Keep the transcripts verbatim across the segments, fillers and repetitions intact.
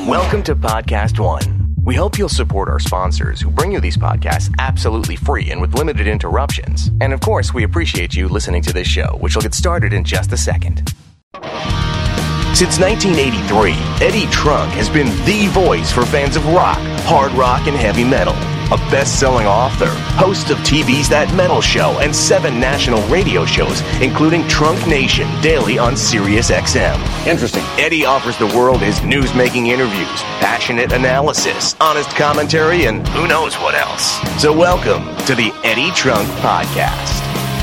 Welcome to Podcast One. We hope you'll support our sponsors who bring you these podcasts absolutely free and with limited interruptions. And of course, we appreciate you listening to this show, which will get started in just a second. Since nineteen eighty-three, Eddie Trunk has been the voice for fans of rock, hard rock, and heavy metal. A best-selling author, host of T V's That Metal Show, and seven national radio shows, including Trunk Nation, daily on Sirius X M. Interesting. Eddie offers the world his news-making interviews, passionate analysis, honest commentary, and who knows what else. So welcome to the Eddie Trunk Podcast.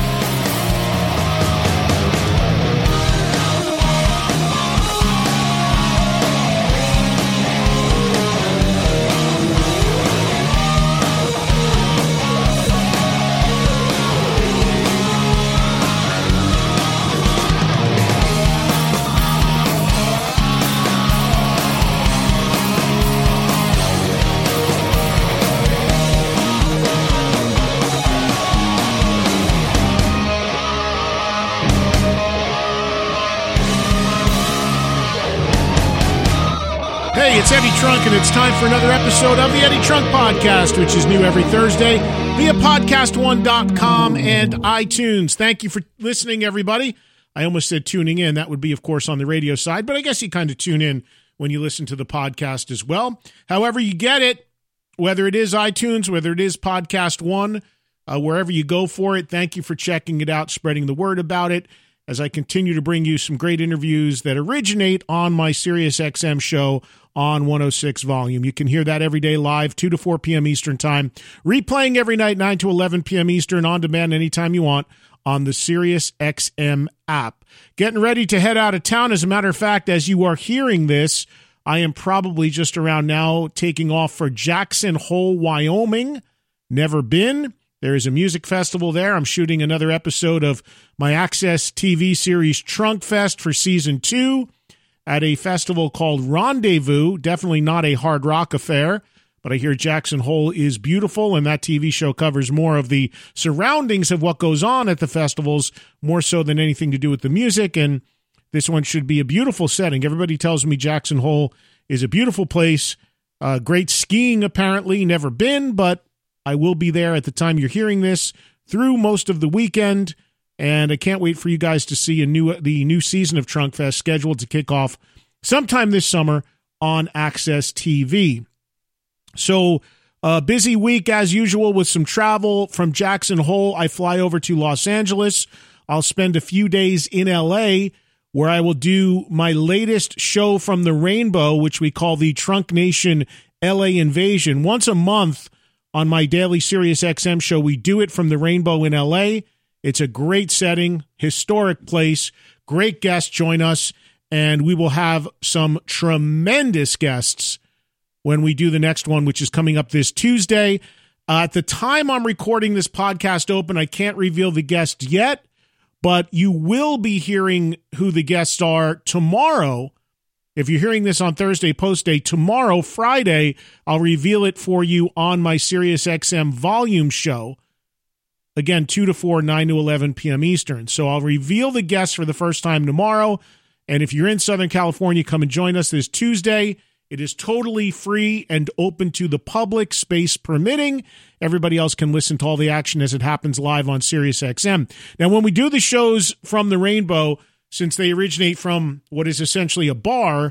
Hey, it's Eddie Trunk, and it's time for another episode of the Eddie Trunk Podcast, which is new every Thursday via podcast one dot com and iTunes. Thank you for listening, everybody. I almost said tuning in. That would be, of course, on the radio side, but I guess you kind of tune in when you listen to the podcast as well. However you get it, whether it is iTunes, whether it is Podcast One, uh, wherever you go for it, thank you for checking it out, spreading the word about it, as I continue to bring you some great interviews that originate on my Sirius X M show on one oh six Volume. You can hear that every day live, two to four p.m. Eastern Time, replaying every night, nine to eleven p.m. Eastern, on demand anytime you want on the Sirius X M app. Getting ready to head out of town. As a matter of fact, as you are hearing this, I am probably just around now taking off for Jackson Hole, Wyoming. Never been. There is a music festival there. I'm shooting another episode of my Access T V series Trunk Fest for season two at a festival called Rendezvous. Definitely not a hard rock affair, but I hear Jackson Hole is beautiful, and that T V show covers more of the surroundings of what goes on at the festivals, more so than anything to do with the music, and this one should be a beautiful setting. Everybody tells me Jackson Hole is a beautiful place. Uh, great skiing, apparently. Never been, but I will be there at the time you're hearing this through most of the weekend, and I can't wait for you guys to see a new the new season of Trunk Fest scheduled to kick off sometime this summer on Access T V. So, a busy week as usual with some travel. From Jackson Hole, I fly over to Los Angeles. I'll spend a few days in L A, where I will do my latest show from the Rainbow, which we call the Trunk Nation L A Invasion. Once a month, on my daily Sirius X M show, we do it from the Rainbow in L A. It's a great setting, historic place, great guests join us, and we will have some tremendous guests when we do the next one, which is coming up this Tuesday. Uh, at the time I'm recording this podcast open, I can't reveal the guest yet, but you will be hearing who the guests are tomorrow. If you're hearing this on Thursday post day, tomorrow, Friday, I'll reveal it for you on my Sirius X M Volume show. Again, two to four, nine to eleven p.m. Eastern. So I'll reveal the guests for the first time tomorrow. And if you're in Southern California, come and join us this Tuesday. It is totally free and open to the public, space permitting. Everybody else can listen to all the action as it happens live on Sirius X M. Now, when we do the shows from the Rainbow, since they originate from what is essentially a bar,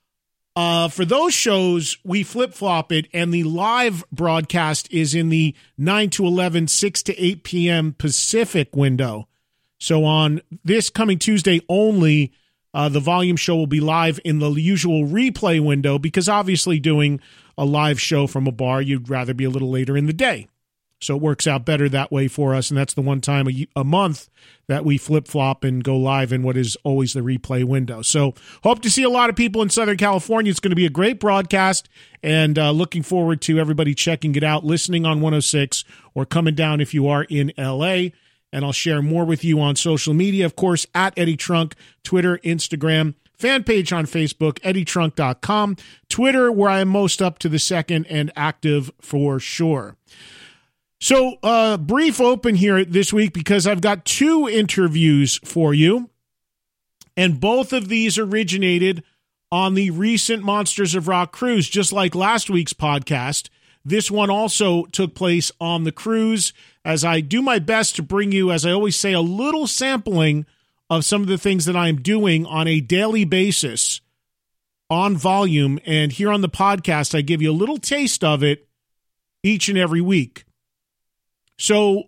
uh, for those shows, we flip-flop it, and the live broadcast is in the nine to eleven, six to eight p.m. Pacific window. So on this coming Tuesday only, uh, the Volume show will be live in the usual replay window, because obviously doing a live show from a bar, you'd rather be a little later in the day. So it works out better that way for us, and that's the one time a, a month that we flip-flop and go live in what is always the replay window. So hope to see a lot of people in Southern California. It's going to be a great broadcast, and uh, looking forward to everybody checking it out, listening on one oh six, or coming down if you are in L A, and I'll share more with you on social media, of course, at Eddie Trunk, Twitter, Instagram, fan page on Facebook, eddie trunk dot com, Twitter, where I am most up to the second and active for sure. So, uh, brief open here this week, because I've got two interviews for you, and both of these originated on the recent Monsters of Rock cruise. Just like last week's podcast, this one also took place on the cruise, as I do my best to bring you, as I always say, a little sampling of some of the things that I'm doing on a daily basis on volume. And here on the podcast, I give you a little taste of it each and every week. So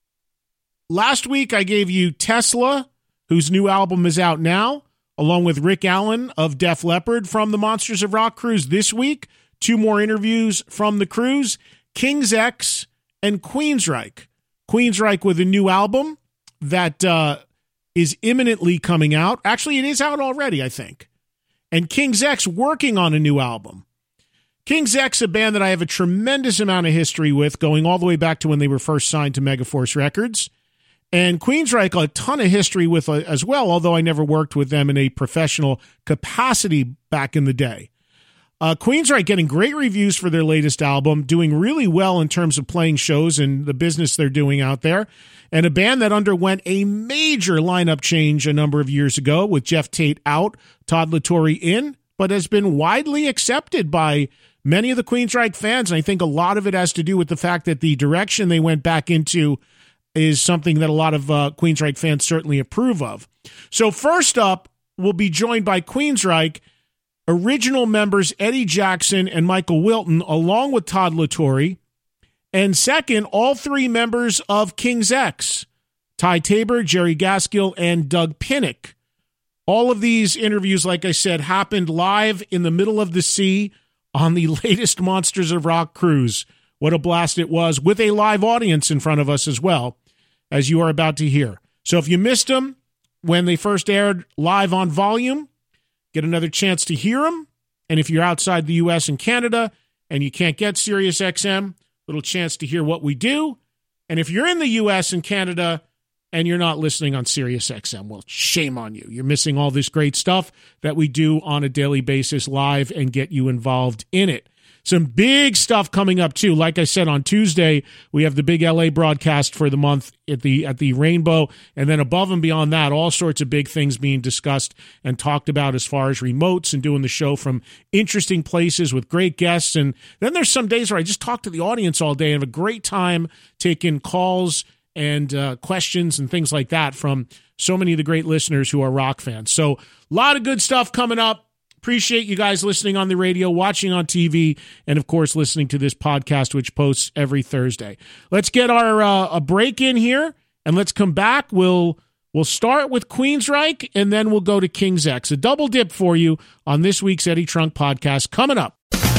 last week, I gave you Tesla, whose new album is out now, along with Rick Allen of Def Leppard from the Monsters of Rock cruise. This week, two more interviews from the cruise, King's X and Queensryche. Queensryche with a new album that uh, is imminently coming out. Actually, it is out already, I think. And King's X working on a new album. King's X, a band that I have a tremendous amount of history with, going all the way back to when they were first signed to Megaforce Records. And Queensryche, a ton of history with uh, as well, although I never worked with them in a professional capacity back in the day. Uh, Queensryche getting great reviews for their latest album, doing really well in terms of playing shows and the business they're doing out there. And a band that underwent a major lineup change a number of years ago with Jeff Tate out, Todd La Torre in, but has been widely accepted by many of the Queensryche fans. And I think a lot of it has to do with the fact that the direction they went back into is something that a lot of uh, Queensryche fans certainly approve of. So first up, we'll be joined by Queensryche original members Eddie Jackson and Michael Wilton, along with Todd La Torre. And second, all three members of King's X, Ty Tabor, Jerry Gaskill, and Doug Pinnick. All of these interviews, like I said, happened live in the middle of the sea on the latest Monsters of Rock cruise. What a blast it was, with a live audience in front of us as well, as you are about to hear. So if you missed them when they first aired live on volume, get another chance to hear them. And if you're outside the U S and Canada and you can't get Sirius X M, little chance to hear what we do. And if you're in the U S and Canada and you're not listening on Sirius X M, well, shame on you. You're missing all this great stuff that we do on a daily basis live and get you involved in it. Some big stuff coming up, too. Like I said, on Tuesday, we have the big L A broadcast for the month at the at the Rainbow. And then above and beyond that, all sorts of big things being discussed and talked about as far as remotes and doing the show from interesting places with great guests. And then there's some days where I just talk to the audience all day and have a great time taking calls and uh, questions and things like that from so many of the great listeners who are rock fans. So a lot of good stuff coming up. Appreciate you guys listening on the radio, watching on T V, and, of course, listening to this podcast, which posts every Thursday. Let's get our uh, a break in here, and let's come back. We'll we'll start with Queensryche, and then we'll go to King's X. A double dip for you on this week's Eddie Trunk Podcast coming up.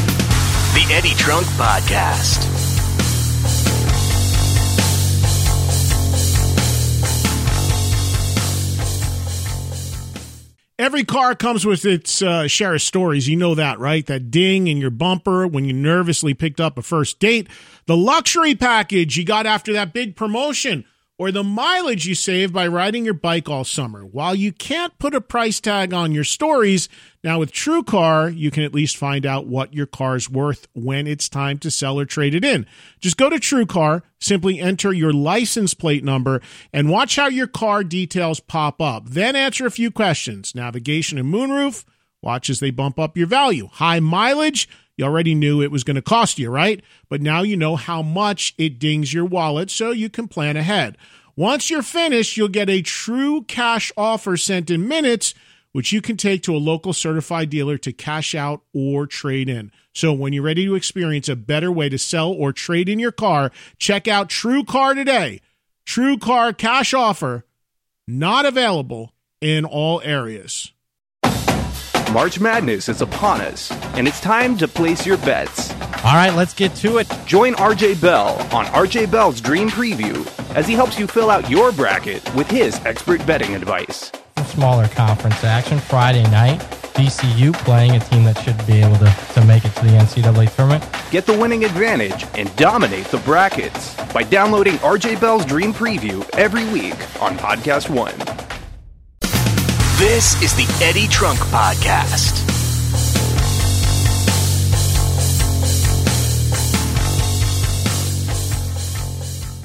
The Eddie Trunk Podcast. Every car comes with its uh, share of stories. You know that, right? That ding in your bumper when you nervously picked up a first date. The luxury package you got after that big promotion. Or the mileage you save by riding your bike all summer. While you can't put a price tag on your stories, now with TrueCar, you can at least find out what your car's worth when it's time to sell or trade it in. Just go to TrueCar, simply enter your license plate number, and watch how your car details pop up. Then answer a few questions. Navigation and moonroof. Watch as they bump up your value. High mileage. You already knew it was going to cost you, right? But now you know how much it dings your wallet, so you can plan ahead. Once you're finished, you'll get a true cash offer sent in minutes, which you can take to a local certified dealer to cash out or trade in. So when you're ready to experience a better way to sell or trade in your car, check out TrueCar today. TrueCar cash offer, not available in all areas. March Madness is upon us, and it's time to place your bets. All right, let's get to it. Join R J Bell on R J Bell's Dream Preview as he helps you fill out your bracket with his expert betting advice. Smaller conference action Friday night. V C U playing a team that should be able to, to make it to the N C double A tournament. Get the winning advantage and dominate the brackets by downloading R J Bell's Dream Preview every week on Podcast One. This is the Eddie Trunk Podcast.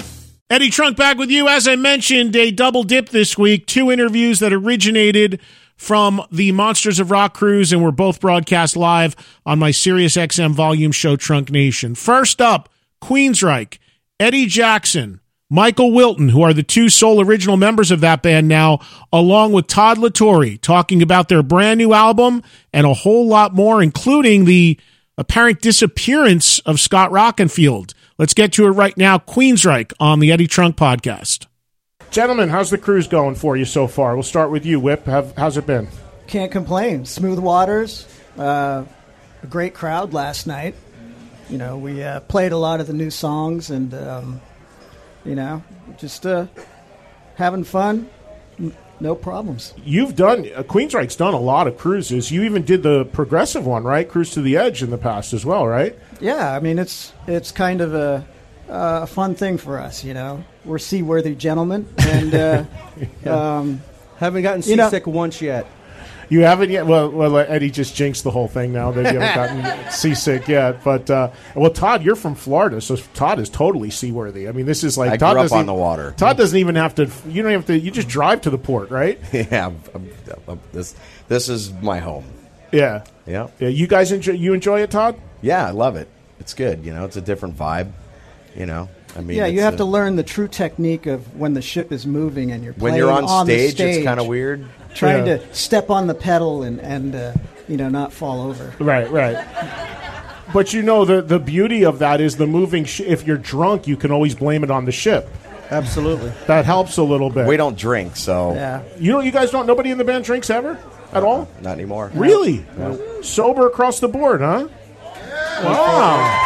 Eddie Trunk back with you. As I mentioned, a double dip this week. Two interviews that originated from the Monsters of Rock cruise, and we're both broadcast live on my SiriusXM volume show, Trunk Nation. First up, Queensryche, Eddie Jackson, Michael Wilton, who are the two sole original members of that band now, along with Todd La Torre, talking about their brand new album and a whole lot more, including the apparent disappearance of Scott Rockenfield. Let's get to it right now. Queensryche on the Eddie Trunk Podcast. Gentlemen, how's the cruise going for you so far? We'll start with you, Whip. Have, how's it been? Can't complain. Smooth waters. Uh, a great crowd last night. You know, we uh, played a lot of the new songs and... Um, You know, just uh, having fun, n- no problems. You've done, uh, Queensryche's done a lot of cruises. You even did the progressive one, right? Cruise to the Edge in the past as well, right? Yeah, I mean, it's it's kind of a, a fun thing for us, you know. We're seaworthy gentlemen, and uh, yeah. um, haven't gotten seasick you know, once yet. You haven't yet? Well, well, Eddie just jinxed the whole thing now that you haven't gotten seasick yet. But, uh, well, Todd, you're from Florida, so Todd is totally seaworthy. I mean, this is like... I Todd grew up on even, the water. Todd doesn't even have to... You don't have to... You just drive to the port, right? Yeah. I'm, I'm, this this is my home. Yeah. Yeah. Yeah. You guys enjoy... You enjoy it, Todd? Yeah, I love it. It's good. You know, it's a different vibe. You know, I mean... Yeah, you have a, to learn the true technique of when the ship is moving and you're playing when you're on, on stage, the stage. It's kind of weird. Trying yeah. to step on the pedal and, and uh, you know, not fall over. Right, right. But, you know, the, the beauty of that is the moving... Sh- if you're drunk, you can always blame it on the ship. Absolutely. That helps a little bit. We don't drink, so... Yeah. You know, you guys don't... Nobody in the band drinks ever? At all? Not anymore. Really? No. Sober across the board, huh? Wow.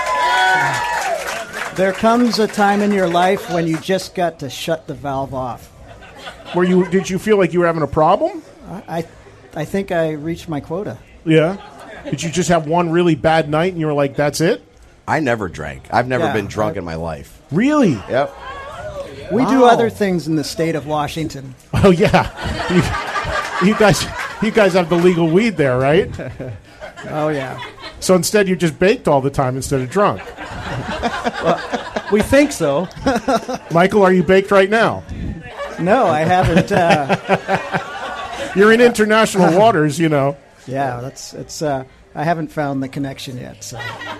There comes a time in your life when you just got to shut the valve off. Were you? Did you feel like you were having a problem? I, I think I reached my quota. Yeah. Did you just have one really bad night and you were like, that's it? I never drank. I've never Yeah, been drunk I, in my life. Really? Yep. We wow. do other things in the state of Washington. Oh, yeah. You, you guys you guys have the legal weed there, right? Oh, yeah. So instead you just baked all the time instead of drunk. Well, we think so. Michael, are you baked right now? No, I haven't. Uh, You're in international waters, you know. Yeah, that's it's. Uh, I haven't found the connection yet. So,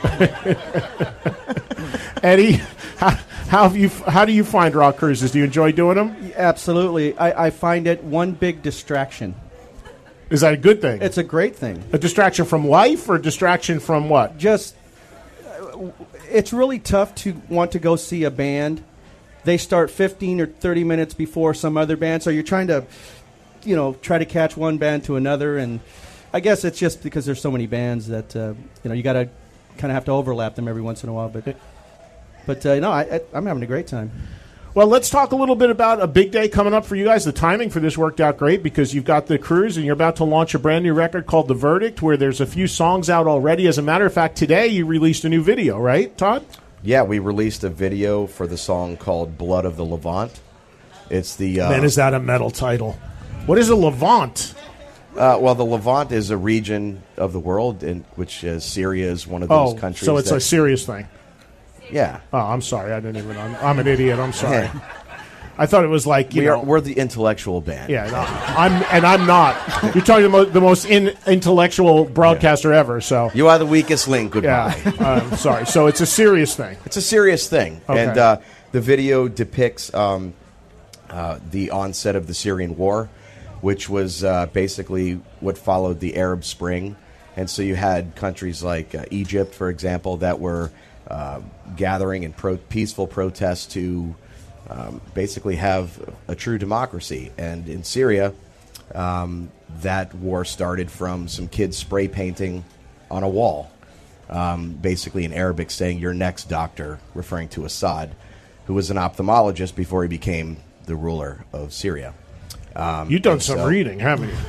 Eddie, how, how have you? How do you find rock cruises? Do you enjoy doing them? Absolutely. I, I find it one big distraction. Is that a good thing? It's a great thing. A distraction from life or a distraction from what? Just, uh, it's really tough to want to go see a band. They start fifteen or thirty minutes before some other band, so you're trying to, you know, try to catch one band to another, and I guess it's just because there's so many bands that, uh, you know, you got to kind of have to overlap them every once in a while, but, but uh, no, I, I, I'm having a great time. Well, let's talk a little bit about a big day coming up for you guys. The timing for this worked out great because you've got the cruise and you're about to launch a brand new record called The Verdict, where there's a few songs out already. As a matter of fact, today you released a new video, right, Todd? Yeah, we released a video for the song called Blood of the Levant. It's the... Uh, Man, is that a metal title? What is a Levant? Uh, well, the Levant is a region of the world in which uh, Syria is one of those oh, countries. So it's that, a serious thing. Yeah. Oh, I'm sorry. I didn't even... I'm, I'm an idiot. I'm sorry. I thought it was like, you we know... Are, we're the intellectual band. Yeah, no, I'm, and I'm not. You're talking the, mo- the most in, intellectual broadcaster yeah. ever, so... You are the weakest link. Goodbye. Yeah, I'm sorry. So it's a serious thing. It's a serious thing. Okay. And uh, the video depicts um, uh, the onset of the Syrian war, which was uh, basically what followed the Arab Spring. And so you had countries like uh, Egypt, for example, that were uh, gathering in pro- peaceful protests to... Um, basically have a true democracy. And in Syria, um, that war started from some kids spray painting on a wall, um, basically in Arabic saying, "Your next doctor," referring to Assad, who was an ophthalmologist before he became the ruler of Syria. Um, You've done some so, reading, haven't you?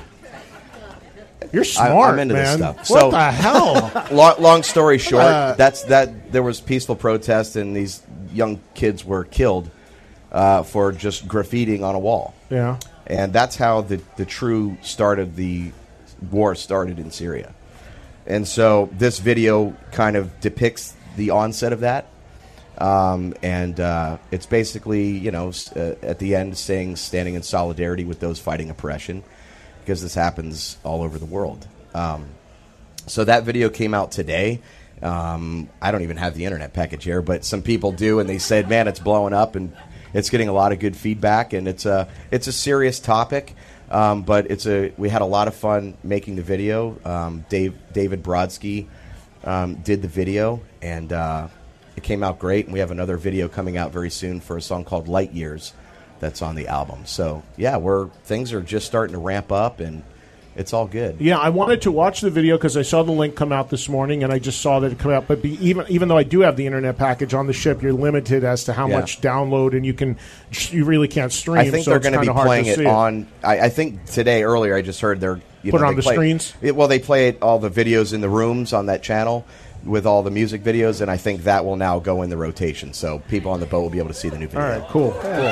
You're smart, I, I'm into man. this stuff. What So, the hell? long, long story short, Uh, that's that. There was peaceful protest, and these young kids were killed uh, for just graffitiing on a wall. Yeah, and that's how the the true start of the war started in Syria. And so this video kind of depicts the onset of that, um, and uh, it's basically, you know, uh, at the end saying standing in solidarity with those fighting oppression. because this happens all over the world. Um, so that video came out today. Um, I don't even have the internet package here, but some people do, and they said, man, it's blowing up, and it's getting a lot of good feedback, and it's a, it's a serious topic, um, but it's a, we had a lot of fun making the video. Um, Dave, David Brodsky um, did the video, and uh, it came out great, and we have another video coming out very soon for a song called Light Years that's on the album. So, yeah, we're things are just starting to ramp up, and it's all good. Yeah, I wanted to watch the video because I saw the link come out this morning, and I just saw that it come out. But be, even even though I do have the internet package on the ship, you're limited as to how Yeah. much download, and you can you really can't stream. I think so they're it's going to be kinda hard playing to it see on. I, I think today earlier I just heard they're you Put know, it on they the play, screens? It, well, they play it, all the videos in the rooms on that channel with all the music videos, and I think that will now go in the rotation. So people on the boat will be able to see the new video. All right, cool, cool.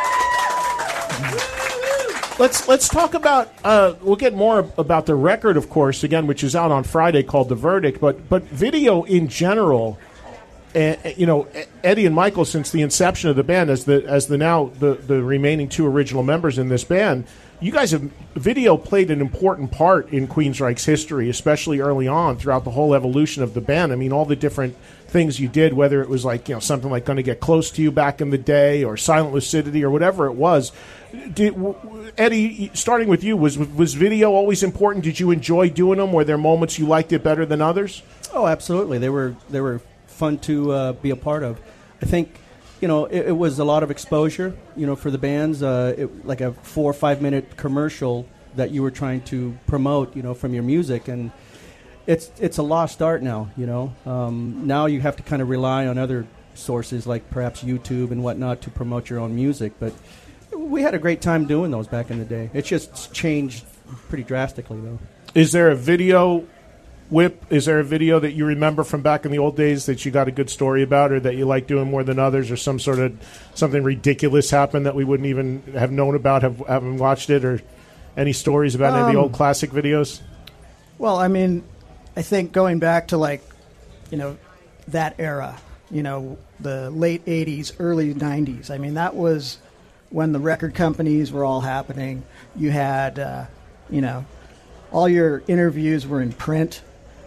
Let's let's talk about. Uh, we'll get more about the record, of course, again, which is out on Friday, called The Verdict. But but video in general, uh, you know, Eddie and Michael, since the inception of the band, as the as the now the, the remaining two original members in this band, you guys have video played an important part in Queensryche's history, especially early on throughout the whole evolution of the band. I mean, all the different things you did, whether it was like, you know, something like Gonna Get Close to You back in the day, or Silent Lucidity, or whatever it was. Did, w- Eddie, starting with you, was was video always important? Did you enjoy doing them? Were there moments you liked it better than others? Oh, absolutely. They were they were fun to uh, be a part of. I think, you know, it, it was a lot of exposure, you know, for the bands. Uh, it, like a four or five minute commercial that you were trying to promote, you know, from your music, and it's it's a lost art now. You know, um, now you have to kind of rely on other sources like perhaps YouTube and whatnot to promote your own music. But we had a great time doing those back in the day. It's just changed pretty drastically, though. Is there a video, Whip? Is there a video that you remember from back in the old days that you got a good story about, or that you like doing more than others, or some sort of something ridiculous happened that we wouldn't even have known about, have haven't watched it, or any stories about any of the Um, old classic videos? Well, I mean, I think going back to, like, you know, that era, you know, the late eighties, early nineties, I mean, that was when the record companies were all happening. You had, uh, you know, all your interviews were in print.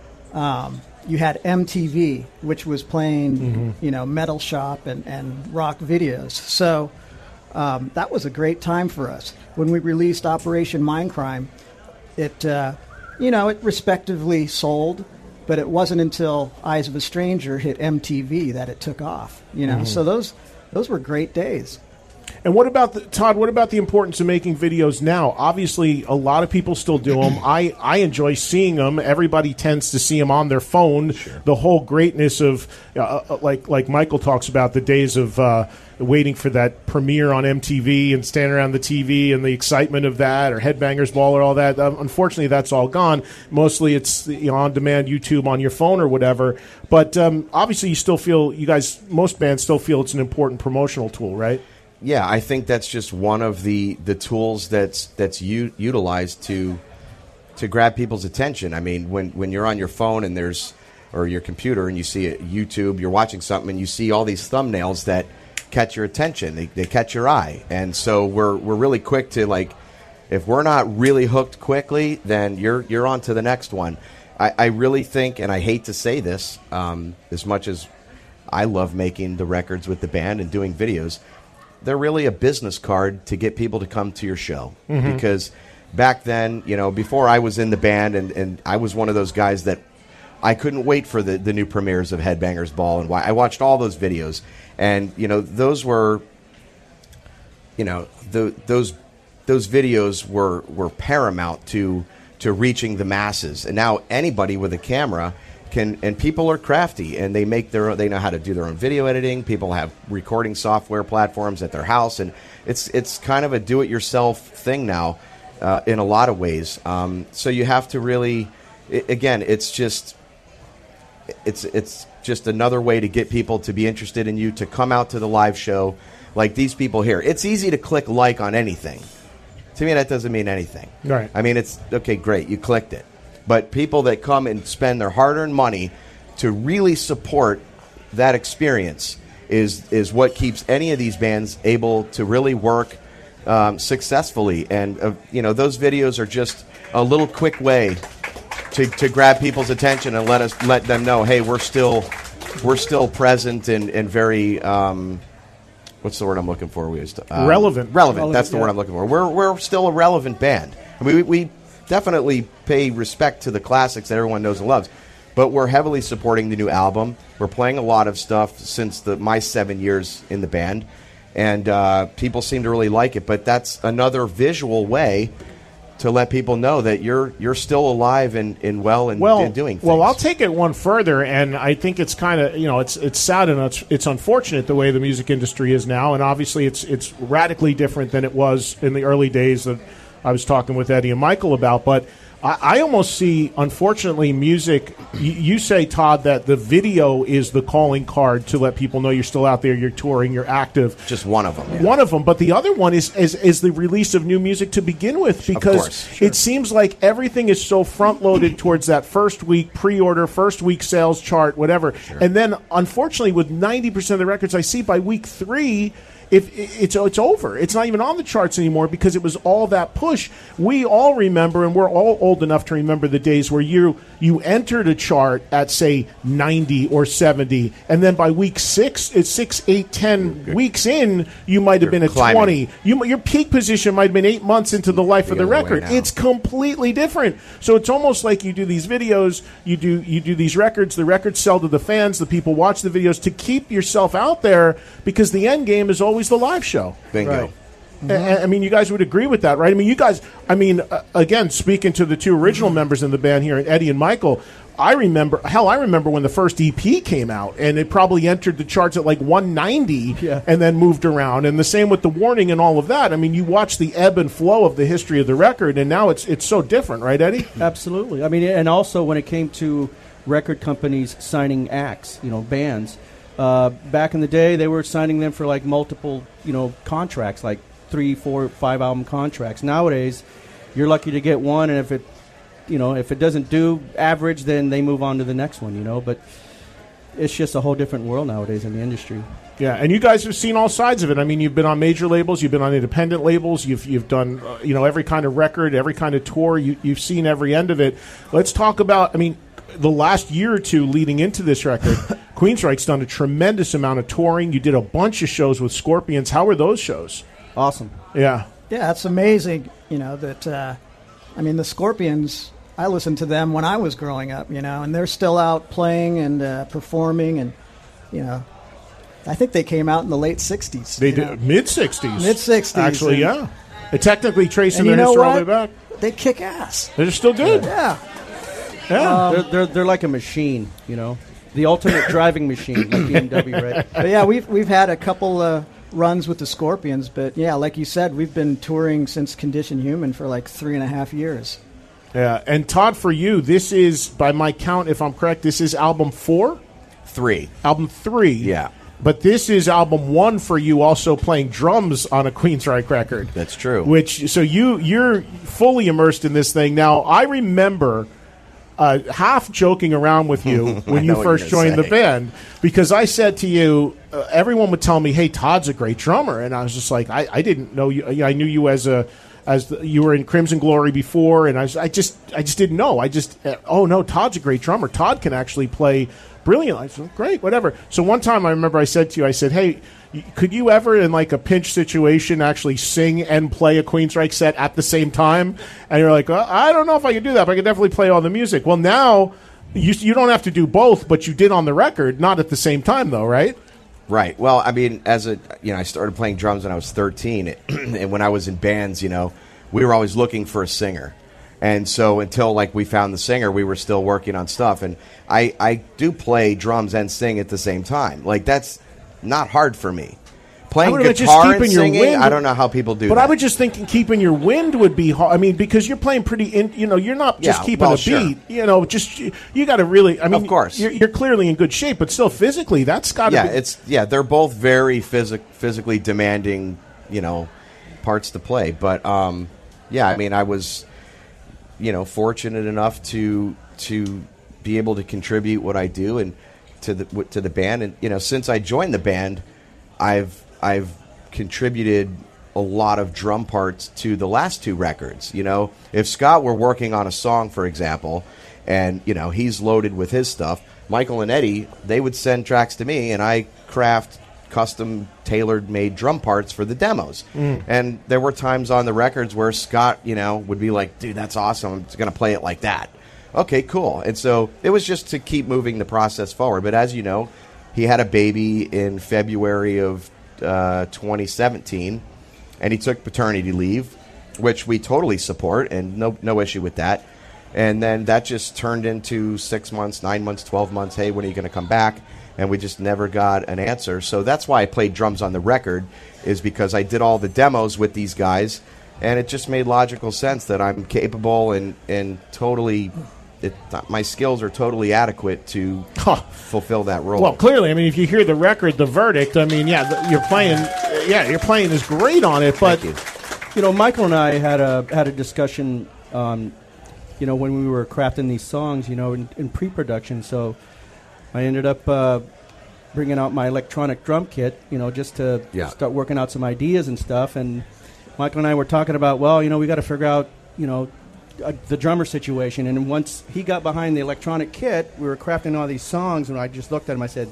Um, you had M T V, which was playing, Mm-hmm. you know, Metal Shop and, and rock videos. So um, that was a great time for us. When we released Operation Mindcrime, it, uh, you know, it respectively sold, but it wasn't until Eyes of a Stranger hit M T V that it took off. You know, Mm-hmm. so those those were great days. And what about the, Todd? What about the importance of making videos now? Obviously, a lot of people still do them. I, I enjoy seeing them. Everybody tends to see them on their phone. Sure. The whole greatness of, uh, like like Michael talks about, the days of uh, waiting for that premiere on M T V and standing around the T V and the excitement of that, or Headbangers Ball or all that. Um, unfortunately, that's all gone. Mostly, it's, you know, on-demand YouTube on your phone or whatever. But um, obviously, you still feel, you guys, most bands still feel it's an important promotional tool, right? Yeah, I think that's just one of the, the tools that's that's u- utilized to to grab people's attention. I mean, when, when you're on your phone and there's, or your computer, and you see a YouTube, you're watching something, and you see all these thumbnails that catch your attention, they, they catch your eye, and so we're we're really quick to, like, if we're not really hooked quickly, then you're you're on to the next one. I, I really think, and I hate to say this, um, as much as I love making the records with the band and doing videos, they're really a business card to get people to come to your show. Mm-hmm. Because back then, you know, before I was in the band, and, and I was one of those guys that I couldn't wait for the, the new premieres of Headbangers Ball, and why I watched all those videos. And, you know, those were, you know, the, those those videos were, were paramount to to reaching the masses. And now anybody with a camera can, and people are crafty, and they make their own, they know how to do their own video editing. People have recording software platforms at their house, and it's it's kind of a do-it-yourself thing now uh, in a lot of ways. Um, so you have to really, I, again, it's just it's it's just another way to get people to be interested in you, to come out to the live show like these people here. It's easy to click like on anything. To me, that doesn't mean anything. Right. I mean, it's, okay, great, you clicked it. But people that come and spend their hard-earned money to really support that experience is is what keeps any of these bands able to really work um, successfully. And, uh, you know, those videos are just a little quick way to, to grab people's attention and let us let them know, hey, we're still we're still present and, and very um, what's the word I'm looking for? We used to, um, relevant. relevant. Relevant, That's the yeah. word I'm looking for. We're we're still a relevant band. I mean, we, we definitely pay respect to the classics that everyone knows and loves, but we're heavily supporting the new album. We're playing a lot of stuff since the my seven years in the band, and uh, people seem to really like it. But that's another visual way to let people know that you're you're still alive and, and well and, well, and doing things. Well, I'll take it one further, and I think it's kind of, you know, it's it's sad and it's, it's unfortunate the way the music industry is now, and obviously it's it's radically different than it was in the early days that I was talking with Eddie and Michael about, but I, I almost see, unfortunately, music, you, you say, Todd, that the video is the calling card to let people know you're still out there, you're touring, you're active. Just one of them. Yeah. One of them, but the other one is, is is the release of new music to begin with, because course, sure. it seems like everything is so front-loaded towards that first week pre-order, first week sales chart, whatever. Sure. And then, unfortunately, with ninety percent of the records I see by week three, If it's it's over, it's not even on the charts anymore because it was all that push. We all remember, and we're all old enough to remember the days where you you entered a chart at say ninety or seventy, and then by week six, it's six, eight, ten weeks in, you might have You're been at climbing. twenty. You your peak position might have been eight months into the life of the other way record. now. It's completely different. So it's almost like you do these videos, you do you do these records. The records sell to the fans. The people watch the videos to keep yourself out there because the end game is always the live show. Bingo. Right. I, I mean, you guys would agree with that, right? I mean, you guys, I mean, uh, again, speaking to the two original members in the band here, Eddie and Michael, I remember, hell, I remember when the first E P came out, and it probably entered the charts at like one ninety Yeah. and then moved around. And the same with The Warning and all of that. I mean, you watch the ebb and flow of the history of the record, and now it's it's so different, right, Eddie? Absolutely. I mean, and also when it came to record companies signing acts, you know, bands, uh, back in the day, they were signing them for like multiple, you know, contracts, like three, four, five album contracts. Nowadays, you're lucky to get one, and if it, you know, if it doesn't do average, then they move on to the next one, you know. But it's just a whole different world nowadays in the industry. Yeah, and you guys have seen all sides of it. I mean, you've been on major labels, you've been on independent labels, you've you've done uh, you know every kind of record, every kind of tour. You, you've seen every end of it. Let's talk about. I mean, the last year or two leading into this record, Queensryche's done a tremendous amount of touring. You did a bunch of shows with Scorpions. How were those shows? Awesome. Yeah. Yeah, it's amazing, you know, that, uh, I mean, the Scorpions, I listened to them when I was growing up, you know, and they're still out playing and uh, performing, and, you know, I think they came out in the late sixties. They did mid-sixties. Mid-sixties. Actually, and, yeah. They're technically tracing and you their know history all the way what? back. They kick ass. They're still good. Yeah. Yeah. they're, they're they're like a machine, you know, the ultimate driving machine, like B M W, right? But yeah, we've we've had a couple uh, runs with the Scorpions, but yeah, like you said, we've been touring since Condition Human for like three and a half years. Yeah. And Todd, for you, this is, by my count, if I'm correct, this is album four? Three. Album three. Yeah. But this is album one for you, also playing drums on a Queensryche record. That's true. Which so you you're fully immersed in this thing now. I remember uh, half joking around with you when you know what first you're gonna joined the say. band because I said to you, uh, everyone would tell me, "Hey, Todd's a great drummer," and I was just like, I, I didn't know you. I knew you as a as the, you were in Crimson Glory before, and I was, I just I just didn't know. I just uh, oh no, Todd's a great drummer. Todd can actually play brilliant. I said, great, whatever. So one time I remember I said to you, I said, hey, y- could you ever in like a pinch situation actually sing and play a Queensryche set at the same time? And you're like, well, I don't know if I could do that, but I could definitely play all the music. Well, now you you don't have to do both, but you did on the record, not at the same time though, right? Right. Well, I mean, as a you know, I started playing drums when I was thirteen, and when I was in bands, you know, we were always looking for a singer. And so until like we found the singer, we were still working on stuff. And I, I do play drums and sing at the same time. Like that's not hard for me. Playing I would just guitar and keeping your singing, wind- I don't know how people do But that. I would just think keeping your wind would be hard. I mean, because you're playing pretty, in, you know, you're not just Yeah, keeping well, a sure. beat. You know, just you, you got to really. I mean, Of course. you're, you're clearly in good shape, but still physically, that's got to. yeah, be, it's yeah, they're both very physic, physically demanding, you know, parts to play. But um, yeah, I mean, I was, you know, fortunate enough to to be able to contribute what I do and to the to the band. And you know, since I joined the band, I've I've contributed a lot of drum parts to the last two records. You know, if Scott were working on a song, for example, and, you know, he's loaded with his stuff, Michael and Eddie, they would send tracks to me, and I craft custom tailored made drum parts for the demos. Mm. And there were times on the records where Scott, you know, would be like, dude, that's awesome. I'm going to play it like that. Okay, cool. And so it was just to keep moving the process forward. But as you know, he had a baby in February of uh, twenty seventeen, and he took paternity leave, which we totally support, and no no issue with that. And then that just turned into six months, nine months, twelve months. Hey, when are you going to come back? And we just never got an answer. So that's why I played drums on the record, is because I did all the demos with these guys, and it just made logical sense that I'm capable and, and totally, it, my skills are totally adequate to huh. fulfill that role. Well, clearly, I mean, if you hear the record, the verdict, I mean, yeah, the, you're playing, yeah, you're playing is great on it, but you. you know, Michael and I had a had a discussion, um, you know, when we were crafting these songs, you know, in, in pre-production. So I ended up uh, bringing out my electronic drum kit, you know, just to yeah. start working out some ideas and stuff. And Michael and I were talking about, well, you know, we got to figure out, you know, uh, the drummer situation. And once he got behind the electronic kit, we were crafting all these songs, and I just looked at him. I said,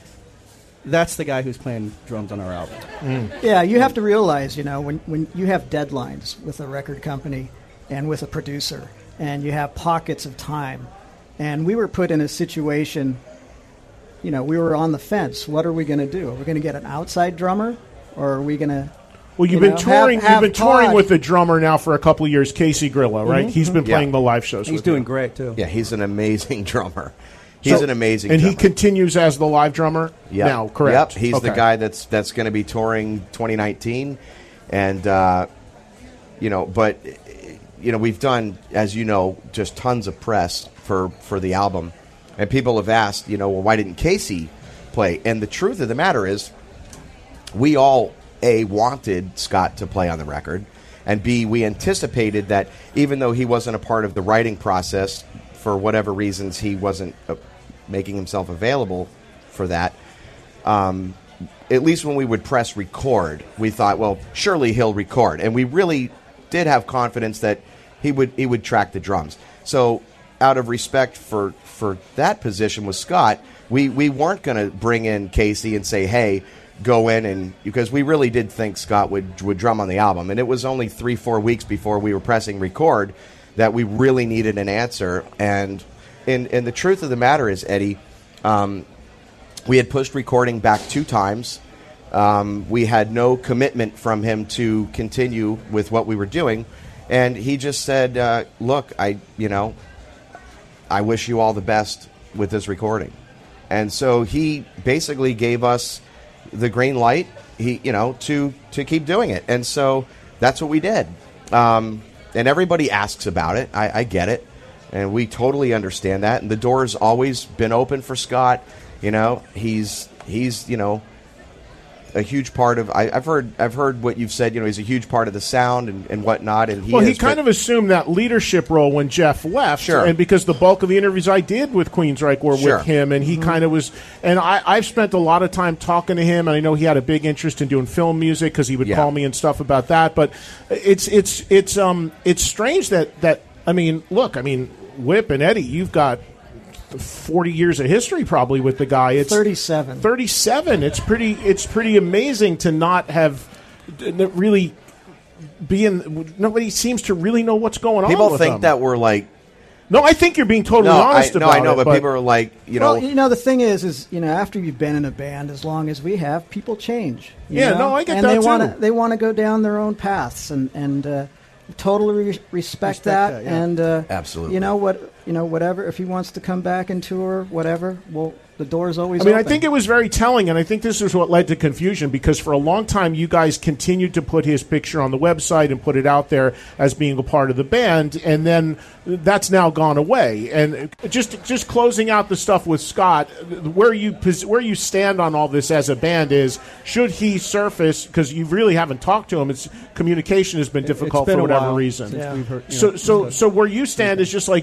that's the guy who's playing drums on our album. Mm. Yeah, you have to realize, you know, when, when you have deadlines with a record company and with a producer, and you have pockets of time, and we were put in a situation, you know, we were on the fence. What are we going to do? Are we going to get an outside drummer, or are we going to? Well, you've you been know, touring. have, have you've been Todd. touring with the drummer now for a couple of years, Casey Grillo, right? Mm-hmm. He's been playing yeah. the live shows. He's with doing you. great too. Yeah, he's an amazing drummer. He's so, an amazing and drummer. he continues as the live drummer yep. now, correct? Yep, he's okay. the guy that's that's going to be touring twenty nineteen, and uh, you know, but you know, we've done, as you know, just tons of press for for the album, and people have asked, you know, well, why didn't Casey play? And the truth of the matter is, we all A, wanted Scott to play on the record, and B, we anticipated that even though he wasn't a part of the writing process, for whatever reasons he wasn't uh, making himself available for that, um, at least when we would press record, we thought, well, surely he'll record. And we really did have confidence that he would he would track the drums. So out of respect for, for that position with Scott, we, we weren't going to bring in Casey and say, hey, go in, and because we really did think Scott would would drum on the album. And it was only three, four weeks before we were pressing record that we really needed an answer. And and, and the truth of the matter is, Eddie, um, we had pushed recording back two times. Um, we had no commitment from him to continue with what we were doing. And he just said, uh, look, I you know, I wish you all the best with this recording. And so he basically gave us the green light, he you know, to to keep doing it, and so that's what we did. Um, and everybody asks about it. I, I get it, and we totally understand that. And the door's always been open for Scott. You know, he's he's you know a huge part of. I, I've heard I've heard what you've said. You know, he's a huge part of the sound and, and whatnot. And he well, is, he kind but, of assumed that leadership role when Jeff left, sure. and because the bulk of the interviews I did with Queensryche were sure. with him, and he mm-hmm. kind of was. And I, I've spent a lot of time talking to him, and I know he had a big interest in doing film music because he would yeah. call me and stuff about that. But it's it's it's um it's strange that that I mean, look, I mean, Whip and Eddie, you've got forty years of history probably with the guy. It's thirty-seven. thirty-seven. It's pretty. It's pretty amazing to not have really be in. Nobody seems to really know what's going people on. People think them. that we're like. No, I think you're being totally no, honest I, about no, I know, it. but, but people are like, you know. Well, you know, the thing is, is you know, after you've been in a band as long as we have, people change. you Yeah, know? no, I get and that they too. wanna, they want to go down their own paths, and and uh, totally re- respect, Respect that. that, yeah. And uh, Absolutely. you know what, you know, whatever. If he wants to come back and tour, whatever. Well, the door's always. I mean, open. I think it was very telling, and I think this is what led to confusion, because for a long time you guys continued to put his picture on the website and put it out there as being a part of the band, and then that's now gone away. And just just closing out the stuff with Scott, where you where you stand on all this as a band is, should he surface, because you really haven't talked to him, it's communication has been difficult been for a whatever while reason. since Yeah. we've heard, you So know, so so where you stand is just like you're going about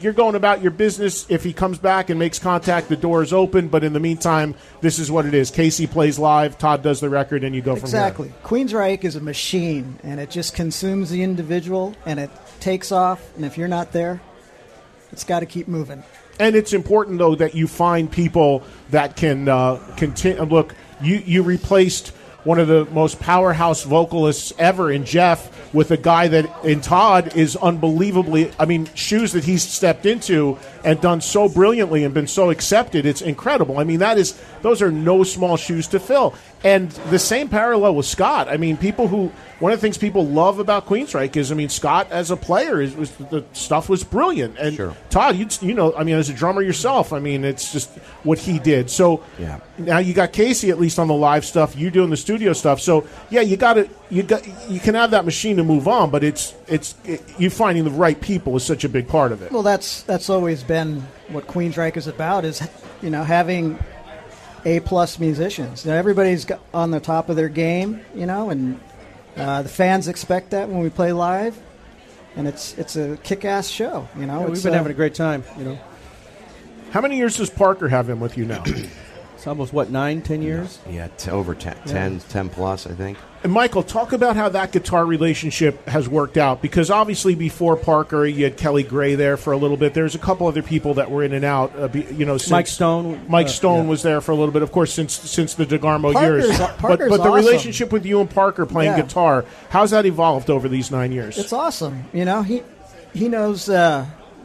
about your business. If he comes back and makes contact, the door is open. But in the meantime, this is what it is. Casey plays live. Todd does the record, and you go from exactly. there. Exactly. Queensryche is a machine, and it just consumes the individual, and it takes off. And if you're not there, it's got to keep moving. And it's important, though, that you find people that can uh, continue. Look, you, you replaced one of the most powerhouse vocalists ever in Jeff with a guy that, in Todd, is unbelievably, I mean, shoes that he's stepped into and done so brilliantly and been so accepted. It's incredible. I mean, that is, those are no small shoes to fill. And the same parallel with Scott. I mean, people who, one of the things people love about Queensryche is, I mean, Scott as a player, is, was the stuff was brilliant. And sure. Todd, you you know, I mean, as a drummer yourself, I mean, it's just what he did. So yeah. Now you got Casey at least on the live stuff, you doing the studio stuff. So yeah, you got to you got you can have that machine to move on, but it's it's it, you finding the right people is such a big part of it. Well, that's that's always been what Queensryche is about, is, you know, having A-plus musicians. Now, everybody's got on the top of their game, you know, and uh, the fans expect that when we play live, and it's it's a kick-ass show, you know. Yeah, it's, we've been uh, having a great time, you know. How many years does Parker have him with you now? It's almost, what, nine, ten years? Yeah, t- over ten, Yeah. ten, ten plus, I think. And Michael, talk about how that guitar relationship has worked out, because obviously before Parker, you had Kelly Gray there for a little bit. There's a couple other people that were in and out. Uh, be, you know, since Mike Stone. Mike uh, Stone yeah. was there for a little bit, of course, since since the DeGarmo Parker's- years. Parker's but but the awesome. relationship with you and Parker playing Yeah. guitar, how's that evolved over these nine years? It's awesome. You know, he he knows uh,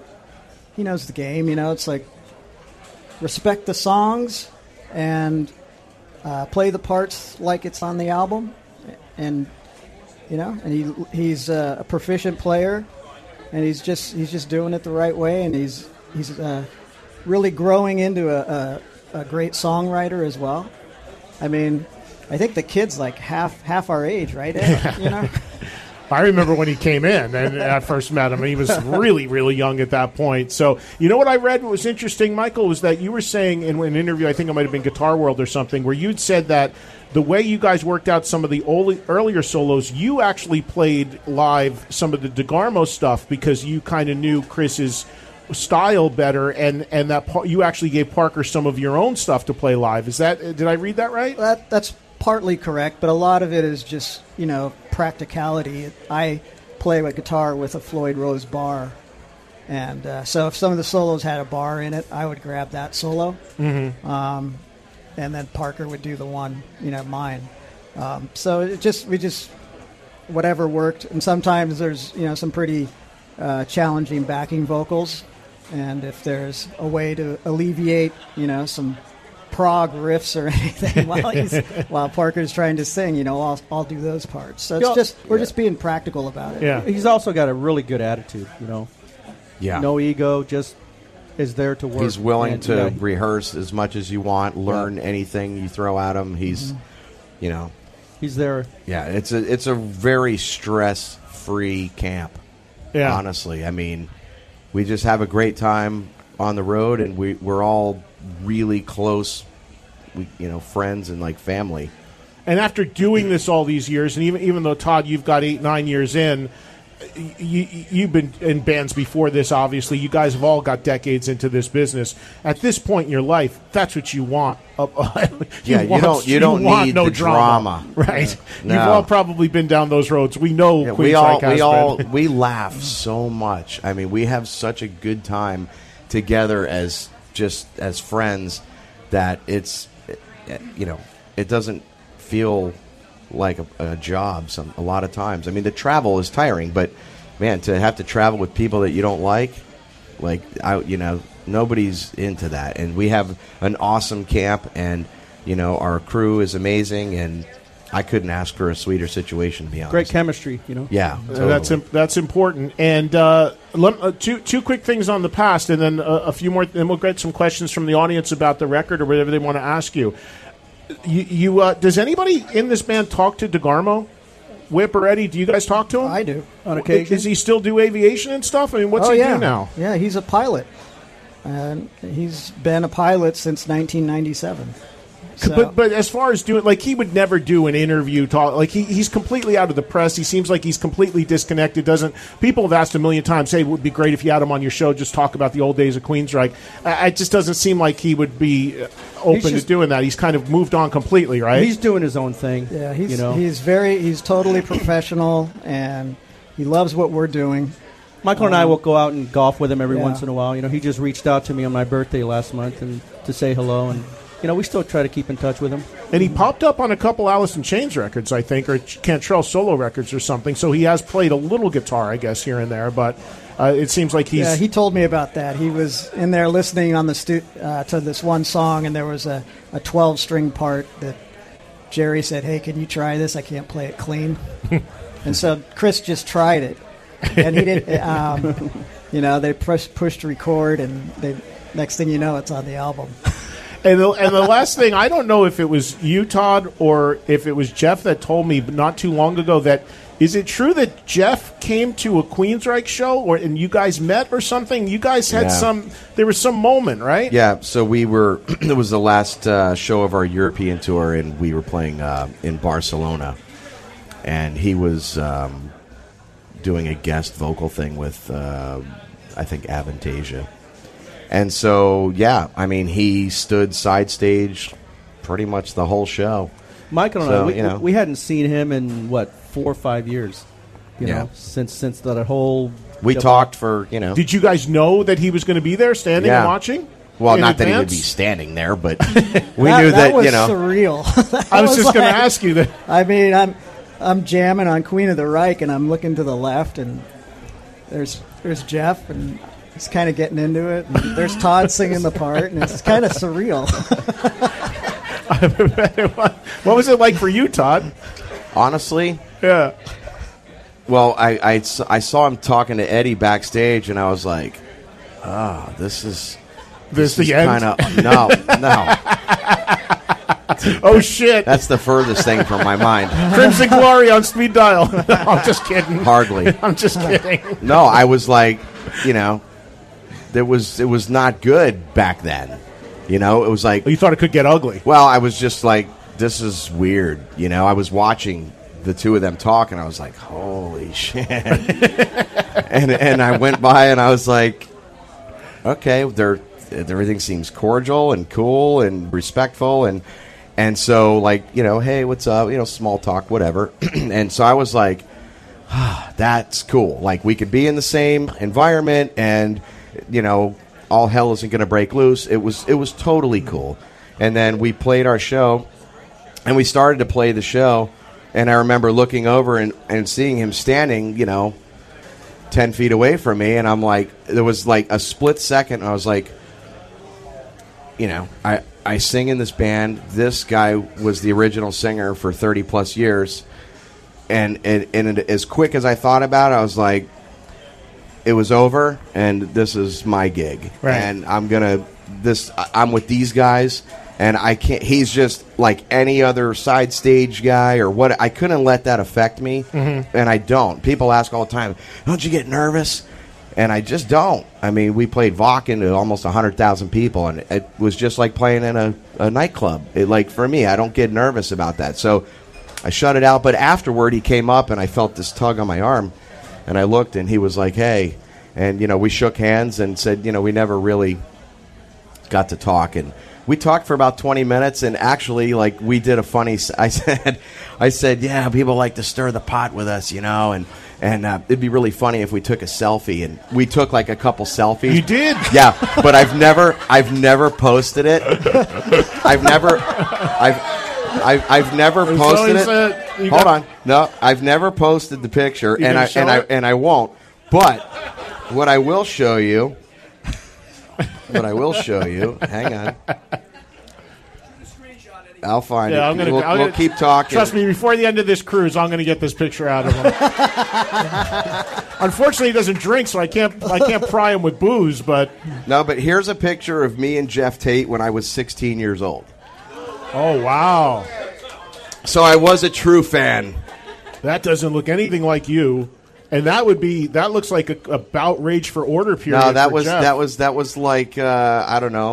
he knows the game. You know, it's like respect the songs and uh, play the parts like it's on the album, and you know, and he he's uh, a proficient player, and he's just he's just doing it the right way, and he's he's uh, really growing into a, a, a great songwriter as well. I mean, I think the kid's like half half our age, right, Ed? You know. I remember when he came in and I first met him, and he was really, really young at that point. So, you know what I read what was interesting, Michael, was that you were saying in an interview, I think it might have been Guitar World or something, where you'd said that the way you guys worked out some of the early, earlier solos, you actually played live some of the DeGarmo stuff because you kind of knew Chris's style better, and, and that pa- you actually gave Parker some of your own stuff to play live. Is that, did I read that right? That that's partly correct, but a lot of it is just, you know, practicality. I play with guitar with a Floyd Rose bar, and uh, so if some of the solos had a bar in it, I would grab that solo, Mm-hmm. um, and then Parker would do the one, you know, mine. Um, so it just we just whatever worked, and sometimes there's, you know, some pretty uh, challenging backing vocals, and if there's a way to alleviate, you know, some prog riffs or anything while he's while Parker's trying to sing, you know, I'll I'll do those parts. So it's Yeah. just we're Yeah. just being practical about it. Yeah. He's also got a really good attitude, you know. Yeah. No ego, just is there to work. He's willing And, to yeah, rehearse as much as you want, learn anything you throw at him. He's, Mm-hmm. you know, he's there. yeah, it's a it's a very stress-free camp. Yeah. Honestly, I mean, we just have a great time on the road, and we we're all really close, we, you know, friends and like family. And after doing this all these years, and even even though, Todd, you've got eight, nine years in, you, you've been in bands before this, obviously. You guys have all got decades into this business. At this point in your life, that's what you want. Uh, you Yeah, you want- don't- you don't want need no the drama. drama. Right? No. You've all probably been down those roads. We know Yeah, Queensryche we all has we all been. we laugh so much. I mean, we have such a good time together as just as friends that it's, you know, it doesn't feel like a, a job some a lot of times. I mean, the travel is tiring, but man, to have to travel with people that you don't like, like I, you know, nobody's into that. And we have an awesome camp, and you know, our crew is amazing, and I couldn't ask for a sweeter situation, to be honest. Great chemistry, you know. Yeah, Uh, totally. That's im- that's important. And uh, lem- uh, two two quick things on the past, and then uh, a few more. Then we'll get some questions from the audience about the record or whatever they want to ask you. You, you uh, does anybody in this band talk to DeGarmo, Whip or Eddie? Do you guys talk to him? I do. On occasion. Does he still do aviation and stuff? I mean, what's oh he yeah, do now? yeah, he's a pilot, and he's been a pilot since nineteen ninety-seven. So. But but as far as doing, like, he would never do an interview talk. Like, he, he's completely out of the press. He seems like he's completely disconnected. Doesn't people have asked a million times, hey, it would be great if you had him on your show, just talk about the old days of Queensryche. Uh, it just doesn't seem like he would be open just, to doing that. He's kind of moved on completely, right? He's doing his own thing. Yeah, he's you know? he's very he's totally professional, and he loves what we're doing. Michael and I will go out and golf with him every Yeah. once in a while. You know, he just reached out to me on my birthday last month and to say hello, and you know, we still try to keep in touch with him. And he popped up on a couple Alice in Chains records, I think, or Cantrell solo records or something. So he has played a little guitar, I guess, here and there. But uh, it seems like he's... Yeah, he told me about that. He was in there listening on the stu- uh, to this one song, and there was a twelve-string part that Jerry said, hey, can you try this? I can't play it clean. And so Chris just tried it. And he did, um, you know, they push, pushed record, and they, next thing you know, it's on the album. And the, and the last thing, I don't know if it was you, Todd, or if it was Jeff that told me not too long ago that, is it true that Jeff came to a Queensryche show or and you guys met or something? You guys had Yeah. some, there was some moment, right? Yeah, so we were, it was the last uh, show of our European tour, and we were playing uh, in Barcelona. And he was um, doing a guest vocal thing with, uh, I think, Avantasia. And so, yeah, I mean, he stood side stage pretty much the whole show. Michael and So, I, we, you know. we hadn't seen him in, what, four or five years, you Yeah. know, since since that whole... We talked for, you know. Did you guys know that he was going to be there standing Yeah. and watching? Well, in not that he would advance? be standing there, but we that, knew that, was you know. surreal. That I was, just going like- to ask you that. I mean, I'm I'm jamming on Queen of the Reich, and I'm looking to the left, and there's there's Jeff, and he's kind of getting into it. And there's Todd singing the part, and it's kind of surreal. What was it like for you, Todd? Honestly, Yeah. well, I, I, I saw him talking to Eddie backstage, and I was like, ah, oh, this is... This, is the end? Kinda, no, no. Oh, shit. That's the furthest thing from my mind. Crimson Glory on speed dial. No, I'm just kidding. Hardly. I'm just kidding. No, I was like, you know, there was it was not good back then. You know, it was like, You thought it could get ugly. well, I was just like, this is weird. You know, I was watching the two of them talk, and I was like, holy shit. and and I went by, and I was like, okay, they're everything seems cordial and cool and respectful, and and so, like, you know, hey, what's up? You know, small talk, whatever. And so I was like, ah, that's cool. Like, we could be in the same environment, and, you know, all hell isn't going to break loose. It was it was totally cool. And then we played our show, and we started to play the show, and I remember looking over and, and seeing him standing, you know, ten feet away from me, and I'm like, there was like a split second, and I was like, you know, I, I sing in this band. This guy was the original singer for thirty plus years. And, and, and it, as quick as I thought about it, I was like, it was over, and this is my gig. Right. And I'm going to, this, I- I'm with these guys, and I can't, he's just like any other side stage guy or what. I couldn't let that affect me, Mm-hmm. and I don't. People ask all the time, don't you get nervous? And I just don't. I mean, we played Wacken to almost one hundred thousand people, and it was just like playing in a, a nightclub. It, like, for me, I don't get nervous about that. So I shut it out. But afterward, he came up, and I felt this tug on my arm. And I looked, and he was like, hey. And, you know, we shook hands and said, you know, we never really got to talk. And we talked for about twenty minutes, and actually, like, we did a funny... I said, I said, yeah, people like to stir the pot with us, you know, and... And uh, it'd be really funny if we took a selfie, and we took like a couple selfies. You did? Yeah, but I've never, I've never posted it. I've never, I've, I've, I've never There's posted always, it. uh, you Hold got- on, no, I've never posted the picture, You and gonna I show and I it? and I won't. But what I will show you, what I will show you, hang on. I'll find Yeah, it. I'm gonna, we'll, I'm we'll gonna- keep talking. Trust me, before the end of this cruise, I'm going to get this picture out of him. Unfortunately, he doesn't drink, so I can't I can't pry him with booze. But No, but here's a picture of me and Jeff Tate when I was sixteen years old. oh wow, So I was a true fan. that doesn't look anything like you. And that would be that looks like a, a bout rage for order period. No, that for was Jeff. that was that was like uh, I don't know,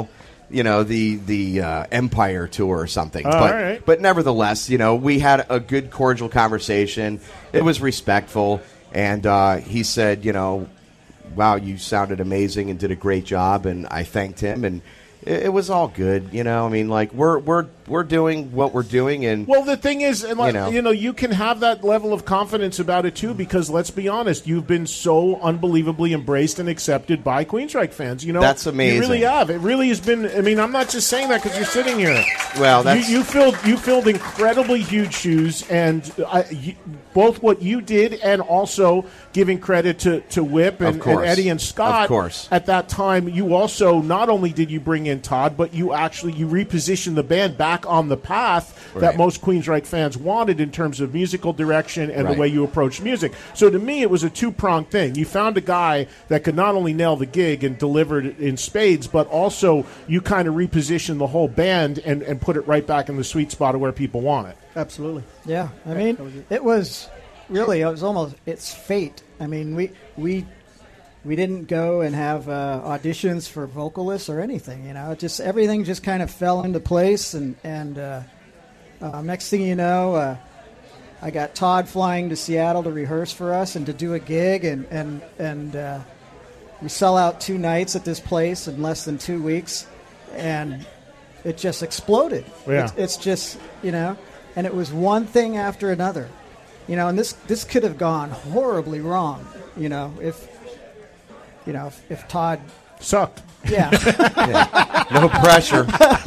you know, the the uh, Empire tour or something. Oh, but all right. but nevertheless, you know, we had a good, cordial conversation. It was respectful, and uh, he said, you know, wow, you sounded amazing and did a great job, and I thanked him, and it, it was all good, you know. I mean, like we're we're we're doing what we're doing, and well, the thing is, and like, you know. you know, you can have that level of confidence about it too, because let's be honest, you've been so unbelievably embraced and accepted by Queensryche fans. You know, That's amazing. You really have. It really has been. I mean, I'm not just saying that because you're sitting here. Well, that's you, you filled you filled incredibly huge shoes, and I, you, both what you did and also giving credit to to Whip and, Of course. and Eddie and Scott. Of course. At that time, you also not only did you bring in Todd, but you actually you repositioned the band back on the path that Right. most Queensryche fans wanted in terms of musical direction and Right. the way you approach music. So to me, it was a two-pronged thing. You found a guy that could not only nail the gig and deliver it in spades, but also you kind of repositioned the whole band and, and put it right back in the sweet spot of where people want it. Absolutely. Yeah, I mean, it was really, it was almost, it's fate. I mean, we we we didn't go and have uh, auditions for vocalists or anything. You know, it just everything just kind of fell into place, and and uh, uh, next thing you know, uh, I got Todd flying to Seattle to rehearse for us and to do a gig, and and and uh, we sell out two nights at this place in less than two weeks, and it just exploded. Yeah. It's, it's just, you know, and it was one thing after another, you know, and this this could have gone horribly wrong, you know, if you know if, if Todd Sucked. yeah yeah. No pressure.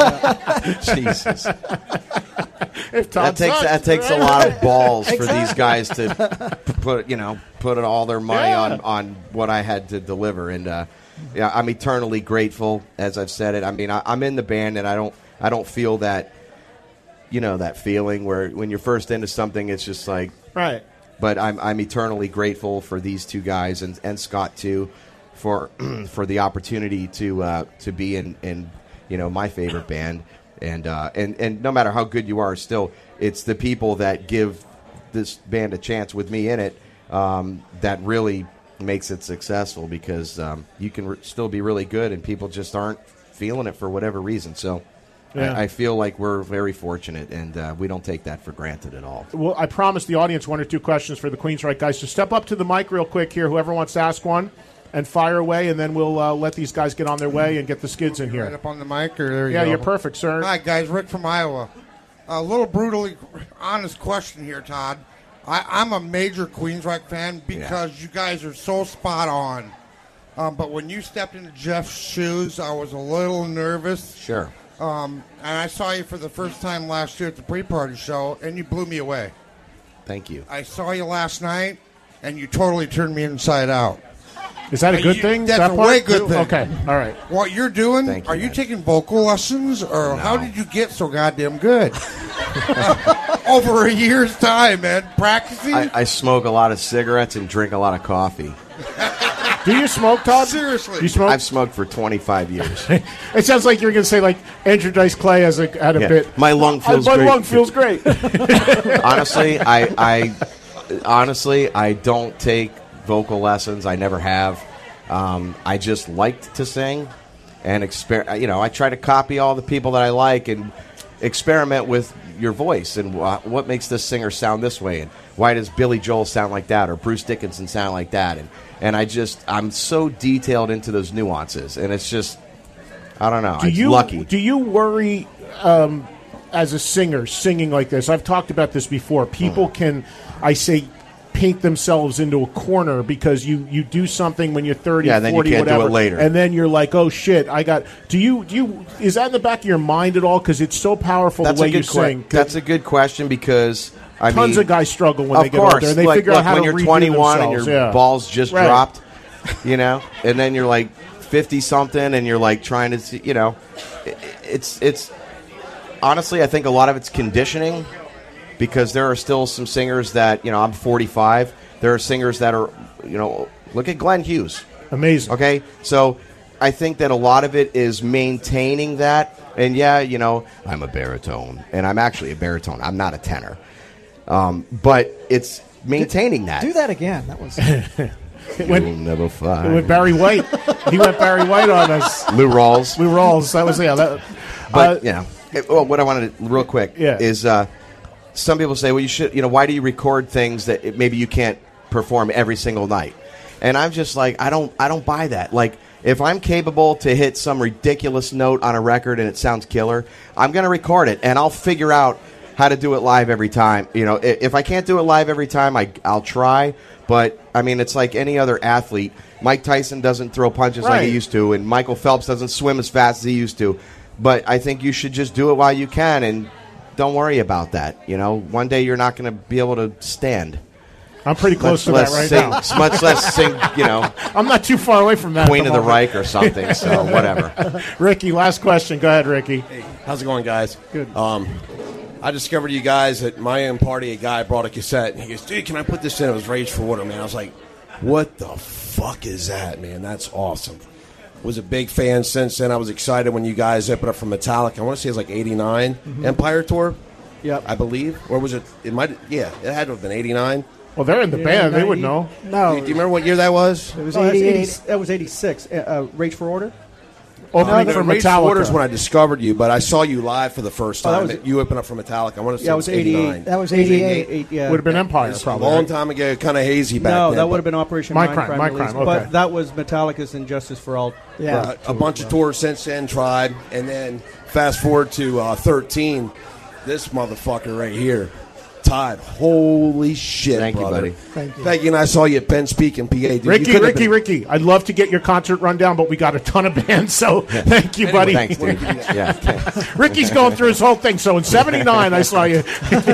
Jesus. If Todd That takes sucked, that takes a right? lot of balls for these guys to p- put you know put all their money Yeah. on, on what I had to deliver, and uh, yeah, I'm eternally grateful. As I've said it, I mean I, I'm in the band, and I don't I don't feel that you know that feeling where when you're first into something, it's just like Right. But I'm I'm eternally grateful for these two guys and, and Scott too, for for the opportunity to uh, to be in, in you know my favorite band, and uh, and and no matter how good you are, still it's the people that give this band a chance with me in it um, that really makes it successful, because um, you can re- still be really good and people just aren't feeling it for whatever reason. So. Yeah. I, I feel like we're very fortunate, and uh, we don't take that for granted at all. Well, I promised the audience one or two questions for the Queensryche guys. So step up to the mic real quick here, whoever wants to ask one, and fire away, and then we'll uh, let these guys get on their way and get the skids in Right here. up on the mic, or there you Yeah, go. you're perfect, sir. Hi, guys. Rick from Iowa. A little brutally honest question here, Todd. I, I'm a major Queensryche fan because you guys are so spot on. Um, but when you stepped into Jeff's shoes, I was a little nervous. Sure. Um, and I saw you for the first time last year at the pre-party show, and you blew me away. Thank you. I saw you last night, and you totally turned me inside out. Is that a Uh, good you- thing? that's that a part? way good thing. Okay, all right. What you're doing, Thank you, are you man. taking vocal lessons, or how did you get so goddamn good? Over a year's time, man. Practicing? I, I smoke a lot of cigarettes and drink a lot of coffee. Do you smoke, Todd? Seriously. You smoke? I've smoked for twenty-five years. It sounds like you're going to say, like, Andrew Dice Clay has a, had a Yeah. bit. My lung feels Uh, my great. lung feels great. honestly, I, I honestly I don't take vocal lessons. I never have. Um, I just liked to sing and exper- You know, I try to copy all the people that I like and experiment with your voice and wh- what makes this singer sound this way, and why does Billy Joel sound like that, or Bruce Dickinson sound like that, and and I just I'm so detailed into those nuances, and it's just I don't know. do It's you lucky. Do you worry um, as a singer singing like this? I've talked about this before. People can, I say, paint themselves into a corner because you, you do something when you're thirty, Yeah, then you forty, can't do it whatever, later. and then you're like, oh shit, I got. Do you do you is that in the back of your mind at all? Because it's so powerful That's the way a good you sing. que- That's a good question because I Tons mean, of guys struggle when of they get course, older, and they like, figure like out how when to you're redo twenty-one and your themselves, yeah. balls just Right. dropped, you know, and then you're like fifty something, and you're like trying to, see, you know, it, it's it's honestly, I think a lot of it's conditioning because there are still some singers that, you know, I'm forty-five. There are singers that are, you know, look at Glenn Hughes. Amazing. Okay, so I think that a lot of it is maintaining that. And yeah, you know, I'm a baritone, and I'm actually a baritone. I'm not a tenor. Um, but it's maintaining that. Do that again. That was It went, You'll never fly. it went Barry White. He went Barry White on us. Lou Rawls. Lou Rawls. That was yeah. That, But uh, you know, it, well, what I wanted to, real quick Yeah. is uh, some people say, well, you should, you know, why do you record things that it, maybe you can't perform every single night? And I'm just like, I don't, I don't buy that. Like, if I'm capable to hit some ridiculous note on a record and it sounds killer, I'm going to record it, and I'll figure out how to do it live every time. You know, if, if I can't do it live every time, I, I'll try. But I mean, it's like any other athlete. Mike Tyson doesn't throw punches Right. like he used to, and Michael Phelps doesn't swim as fast as he used to. But I think you should just do it while you can, and don't worry about that. You know, one day you're not going to be able to stand. I'm pretty close much to that less right sing, now. Much less sing, you know, I'm not too far away from that. Queen at of the the moment. Reich or something. So whatever. Ricky, last question. Go ahead, Ricky. Hey, how's it going, guys? Good. Um, I discovered you guys at my own party. A guy brought a cassette, and he goes, dude, can I put this in? It was Rage for Water, man. I was like, what the fuck is that, man? That's awesome. Was a big fan since then. I was excited when you guys opened up for Metallica. I want to say it was like eighty-nine Mm-hmm. Empire Tour, Yep. I believe. Or was it, it might, yeah, it had to have been eighty-nine. Well, they're in the Yeah, band. They would ninety know. No, Do you remember what year that was? it was Oh, that's eighty-eight. eighty, that was eighty-six. Uh, uh, Rage for Order? Opening No, for Rage for Metallica. Water is when I discovered you, but I saw you live for the first Oh, that time. was- you opened up for Metallica. I want to say Yeah, it was eighty-eight. eighty-nine. That was eighty-eight. Eight, yeah. Would have been Empire, It's a probably. long right? time ago, kind of hazy back No, then. that would have but- been Operation My Mind Crime, My release, Crime, But okay. that was Metallica's And Justice for All. Yeah. a, a bunch of tours since then, tried, and then fast forward to uh, thirteen. This motherfucker right here, Todd. Holy shit, Thank you, brother. buddy. Thank you. Thank you. And I saw you at Penn Speak in P A. Dude, you Ricky, couldn't have Ricky, been- Ricky. I'd love to get your concert rundown, but we got a ton of bands, so thank you, buddy. Thanks, dude. Yeah, thanks. Ricky's going through his whole thing. So in seventy-nine, I saw you.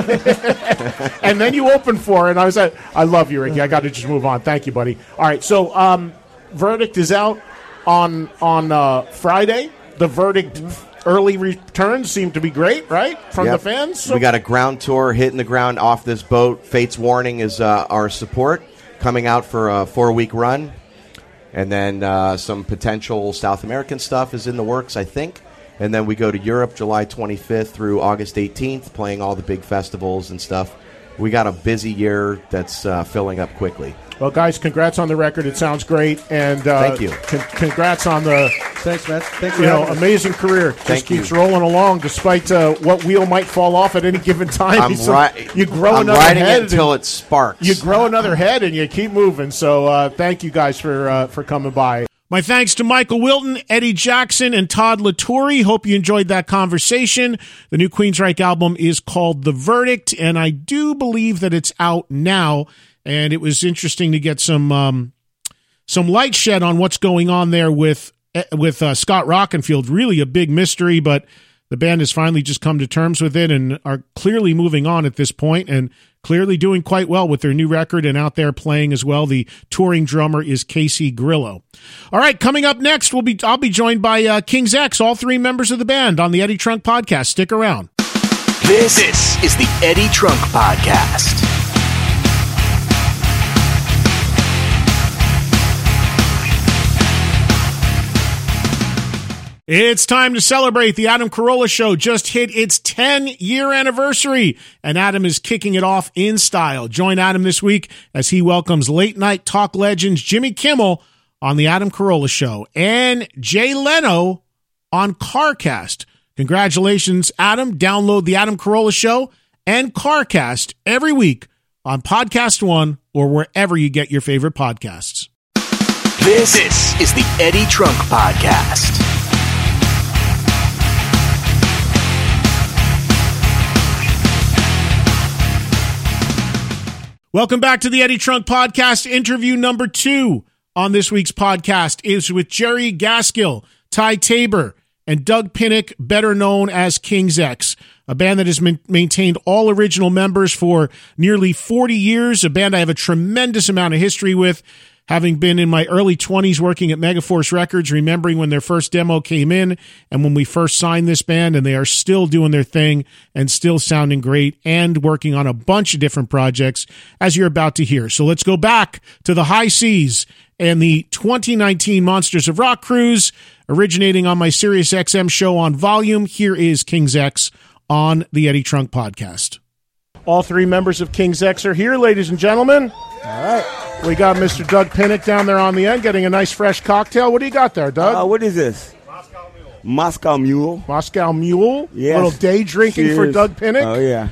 And then you opened for it, and I was like, I love you, Ricky. I got to just move on. Thank you, buddy. All right, so um, Verdict is out on, on uh, Friday. The Verdict early returns seem to be great, right, from Yep. the fans? So We got a ground tour hitting the ground off this boat. Fate's Warning is uh, our support coming out for a four-week run. And then uh, some potential South American stuff is in the works, I think. And then we go to Europe July twenty-fifth through August eighteenth, playing all the big festivals and stuff. We got a busy year that's uh, filling up quickly. Well, guys, congrats on the record. It sounds great. And uh, Thank you. Con- congrats on the Thanks, man. Thanks for you know having us. amazing career. Just Thank keeps you. rolling along despite uh, what wheel might fall off at any given time. I'm, So ri- you grow I'm another riding head it until and it sparks. you grow another head and you keep moving. So uh, thank you guys for uh, for coming by. My thanks to Michael Wilton, Eddie Jackson, and Todd Latourie. Hope you enjoyed that conversation. The new Queensryche album is called The Verdict, and I do believe that it's out now. And it was interesting to get some um, some light shed on what's going on there with with uh, Scott Rockenfield. Really a big mystery, but the band has finally just come to terms with it and are clearly moving on at this point and clearly doing quite well with their new record and out there playing as well. The touring drummer is Casey Grillo. All right, coming up next, we'll be I'll be joined by uh, King's X, all three members of the band on the Eddie Trunk Podcast. Stick around. This, this is the Eddie Trunk Podcast. It's time to celebrate. The Adam Carolla Show just hit its ten-year anniversary, and Adam is kicking it off in style. Join Adam this week as he welcomes late-night talk legends Jimmy Kimmel on The Adam Carolla Show and Jay Leno on CarCast. Congratulations, Adam. Download The Adam Carolla Show and CarCast every week on Podcast One or wherever you get your favorite podcasts. This, this is the Eddie Trunk Podcast. Welcome back to the Eddie Trunk Podcast. Interview number two on this week's podcast is with Jerry Gaskill, Ty Tabor, and Doug Pinnick, better known as King's X, a band that has ma- maintained all original members for nearly forty years, a band I have a tremendous amount of history with, having been in my early twenties working at Megaforce Records, remembering when their first demo came in and when we first signed this band, and they are still doing their thing and still sounding great and working on a bunch of different projects, as you're about to hear. So let's go back to the high seas and the twenty nineteen Monsters of Rock cruise, originating on my Sirius X M show on Volume. Here is King's X on the Eddie Trunk Podcast. All three members of King's X are here, ladies and gentlemen. All right. We got Mister Doug Pinnick down there on the end getting a nice fresh cocktail. What do you got there, Doug? Uh, what is this? Moscow Mule. Moscow Mule? Yes. Little day drinking Cheers. for Doug Pinnick? Oh, yeah.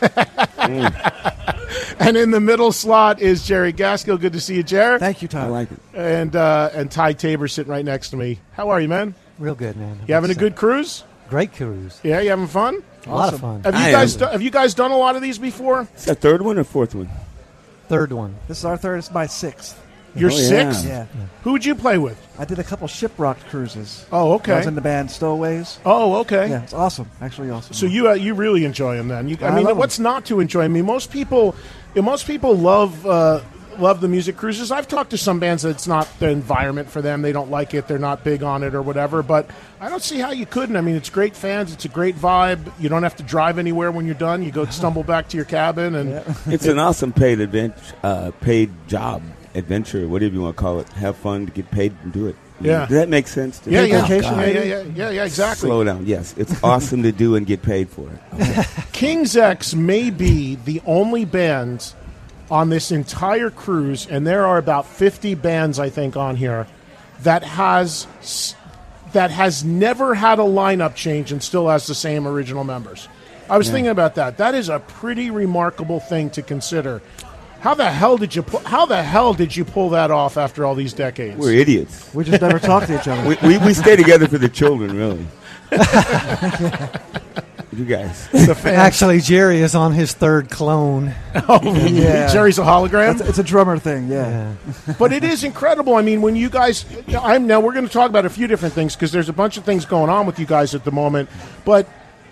mm. And in the middle slot is Jerry Gaskill. Good to see you, Jerry. Thank you, Tom. I like it. And uh, and Ty Tabor sitting right next to me. How are you, man? Real good, man. You having a good cruise? Great cruise. Yeah, you having fun? A lot of fun. Have you I guys am. do, have you guys done a lot of these before? Is that third one or fourth one? Third one. This is our third. It's my sixth. You're Oh, yeah. sixth? Yeah. Who would you play with? I did a couple shipwrecked cruises. Oh, I okay. was in the band Stowaways. Oh, okay. Yeah, it's awesome. Actually, awesome. So you uh, you really enjoy them then? You, I, I mean, love 'em. what's not to enjoy? I mean, most people, you know, most people love uh, love the music cruises. I've talked to some bands that it's not the environment for them. They don't like it. They're not big on it or whatever. But I don't see how you couldn't. I mean, it's great fans. It's a great vibe. You don't have to drive anywhere when you're done. You go stumble back to your cabin and It's an awesome paid adventure, uh, paid job, adventure, whatever you want to call it. Have fun, get paid, and do it. Yeah. Does that make sense to yeah, you? yeah, Oh, yeah, God. yeah, yeah, yeah, yeah, exactly. Slow down. Yes, it's awesome to do and get paid for it. King's X may be the only band on this entire cruise, and there are about fifty bands, I think, on here, that has that has never had a lineup change and still has the same original members. I was Yeah. thinking about that. That is a pretty remarkable thing to consider. How the hell did you pu- How the hell did you pull that off after all these decades? We're idiots. we just never talk to each other. We, we, we stay together for the children, really. You guys. The fans. Actually, Jerry is on his third clone. Oh, Yeah. Jerry's a hologram. It's, it's a drummer thing, yeah. But it is incredible. I mean, when you guys, I'm now we're going to talk about a few different things because there's a bunch of things going on with you guys at the moment. But